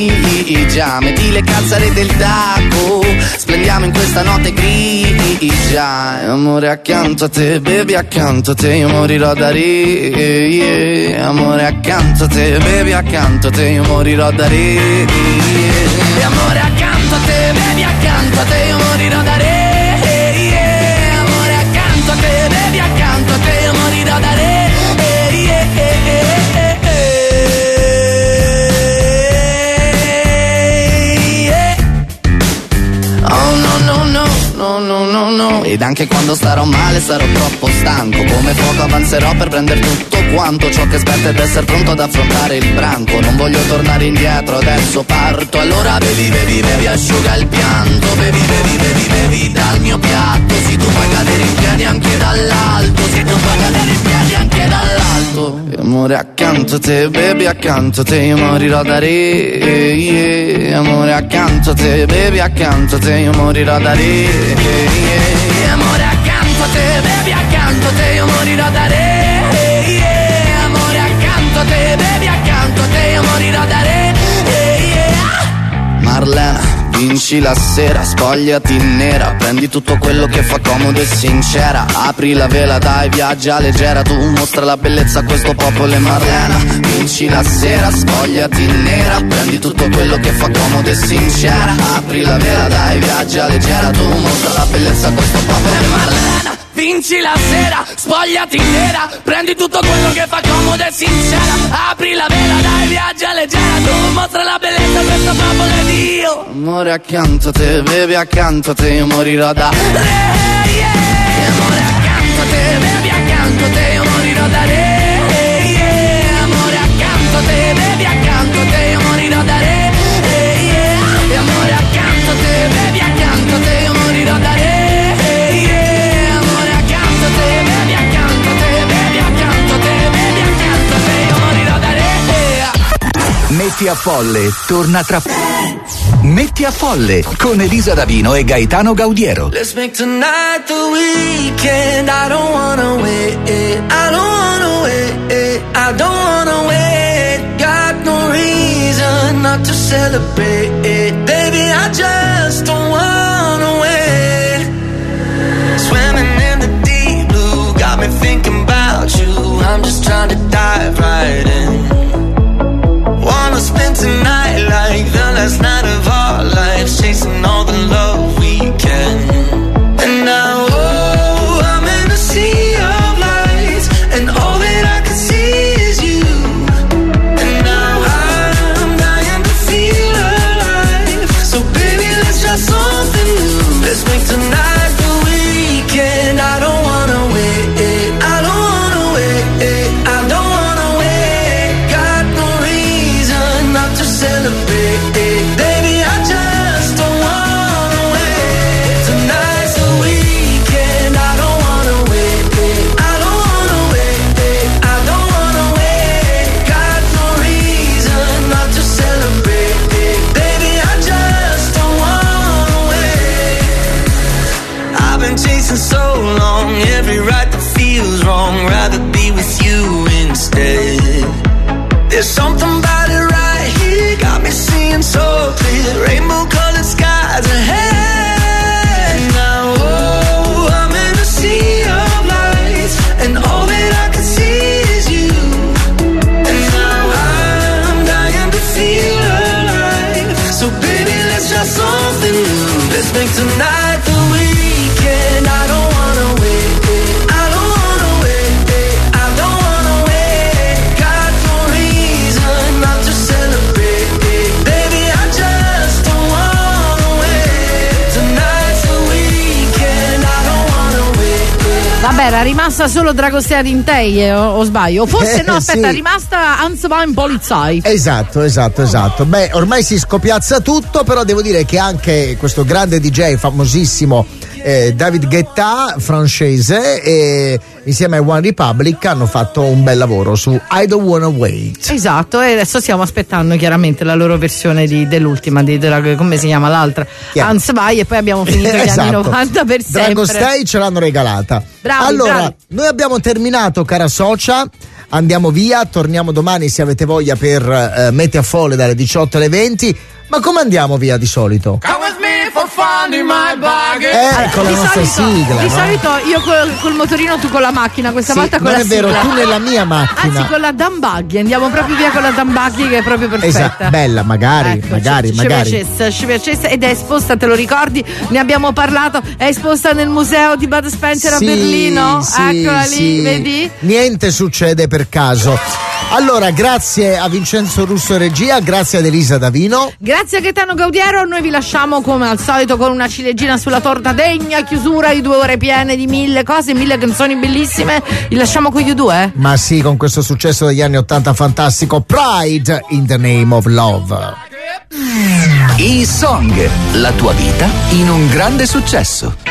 valigia, metti le calzare del tacco, splendiamo in questa notte grigia. E amore accanto a te, baby accanto a te, io morirò da re, yeah. Amore accanto a te, baby accanto a te, io morirò da re, yeah. E amore accanto a te, baby accanto a te, io morirò da re, yeah. Amore accanto a te, baby accanto a te, io morirò da re, yeah. Oh no no no, no no no no. Ed anche quando starò male sarò troppo stanco, come fuoco avanzerò per prendere tutto quanto ciò che aspetta ed essere pronto ad affrontare il branco. Non voglio tornare indietro, adesso parto. Allora bevi, bevi, bevi, asciuga il pianto. Bevi, bevi, bevi, bevi dal mio piatto. Se tu puoi cadere in piedi anche dall'alto, se tu puoi cadere in piedi anche dall'alto. E amore accanto a te, baby accanto a te, io morirò da re, yeah. Amore accanto a te, baby accanto a te, io morirò da re, yeah. Amore accanto a te, baby accanto a te, io morirò da re, yeah. Amore accanto a te, baby accanto a te, io morirò da re, yeah. Marlena, vinci la sera, spogliati nera, prendi tutto quello che fa comodo e sincera, apri la vela, dai, viaggia leggera, tu mostra la bellezza a questo popolo e Marlena, vinci la sera, spogliati nera, prendi tutto quello che fa comodo e sincera, apri la vela, dai, viaggia leggera, tu mostra la bellezza a questo popolo e Marlena. Vinci la sera, spogliati nera, prendi tutto quello che fa comodo e sincera, apri la vela, dai, viaggia leggera, tu mostra la bellezza, questo popolo ed io. Amore accanto a te, bevi accanto a te, io morirò da re, yeah. Amore accanto a te, bevi accanto a te, io morirò da re, yeah. Amore accanto a te, bevi accanto a te, io morirò da re, yeah. E amore accanto a te, bevi accanto a te, io morirò da re. Metti a Folle torna tra Metti a Folle con Elisa Davino e Gaetano Gaudiero. Let's make tonight the weekend. I don't wanna wait. I don't wanna wait. I don't wanna wait. Got no reason. not to celebrate. Baby, I just don't wanna wait. Swimming in the deep blue, got me thinking about you. I'm just trying to dive right in. Wanna spend tonight like the last night of our lives, chasing all the love we can. And now, oh, I'm in a sea of lights, and all that I can see is you. And now I'm dying to feel alive. So baby, let's try something new. Let's make tonight the weekend. I don't wanna wait, I don't wanna wait, I don't wanna wait. Got no reason not to celebrate. Baby, I just don't wanna wait. Tonight's the weekend. I don't wanna wait, I don't wanna wait, I don't wanna wait. Got no reason not to celebrate. Baby, I just don't wanna wait. I've been chasing so long, every right that feels wrong. Rather be with you instead. There's something about it right here, got me seeing so clear. Rainbow colored skies ahead. Now, oh, I'm in a sea of lights, and all that I can see is you. And now I'm dying to feel alive. So baby, let's try something new. Let's make tonight the weekend. I don't wanna wait, I don't wanna wait, I don't wanna wait. Got no reason not to celebrate. Baby, I just don't wanna wait. Tonight's the weekend. I don't wanna wait. Vabbè, era rimasta solo Dragostea Tintei, o, o sbaglio? Forse Eh, no, aspetta, è sì. rimasta Answein Polizei. Esatto, esatto, esatto. Beh, ormai si scopiazza tutto, però devo dire che anche questo grande D J famosissimo eh, David Guetta, francese, e insieme a One Republic hanno fatto un bel lavoro su I Don't Wanna Wait. Esatto, e adesso stiamo aspettando chiaramente la loro versione di, dell'ultima, di, della, come si chiama l'altra? Chiaro. Answai, e poi abbiamo finito gli Esatto. anni novanta per sempre. Dragostei ce l'hanno regalata. Bravi, allora, bravi. noi abbiamo terminato, cara socia. Andiamo via, torniamo domani se avete voglia per eh, Metti a Folle dalle diciotto alle venti. Ma come andiamo via di solito? Come with me for fun in my bargain. Eh, con la di nostra solito, sigla, di no? solito io col, col motorino, tu con la macchina, questa Sì, volta con non la è vero, sigla. tu nella mia macchina. Anzi, con la Dambaghi, andiamo proprio via con la Dambaghi, che è proprio perfetta. Esatto, bella, magari, Ecco, magari, ci, magari. Ci piacesse, ci piacesse, ed è esposta, te lo ricordi? Ne abbiamo parlato, è esposta nel museo di Bud Spencer Sì, a Berlino. sì, Eccola lì, sì. vedi? Niente succede per caso. Allora, grazie a Vincenzo Russo regia, grazie ad Elisa Davino. Grazie a Gaetano Gaudiero, noi vi lasciamo come al solito con una ciliegina sulla torta, degna chiusura di due ore piene di mille cose, mille canzoni bellissime. Vi lasciamo con gli U due? Ma sì, con questo successo degli anni ottanta fantastico, Pride in the Name of Love. I Song, la tua vita in un grande successo.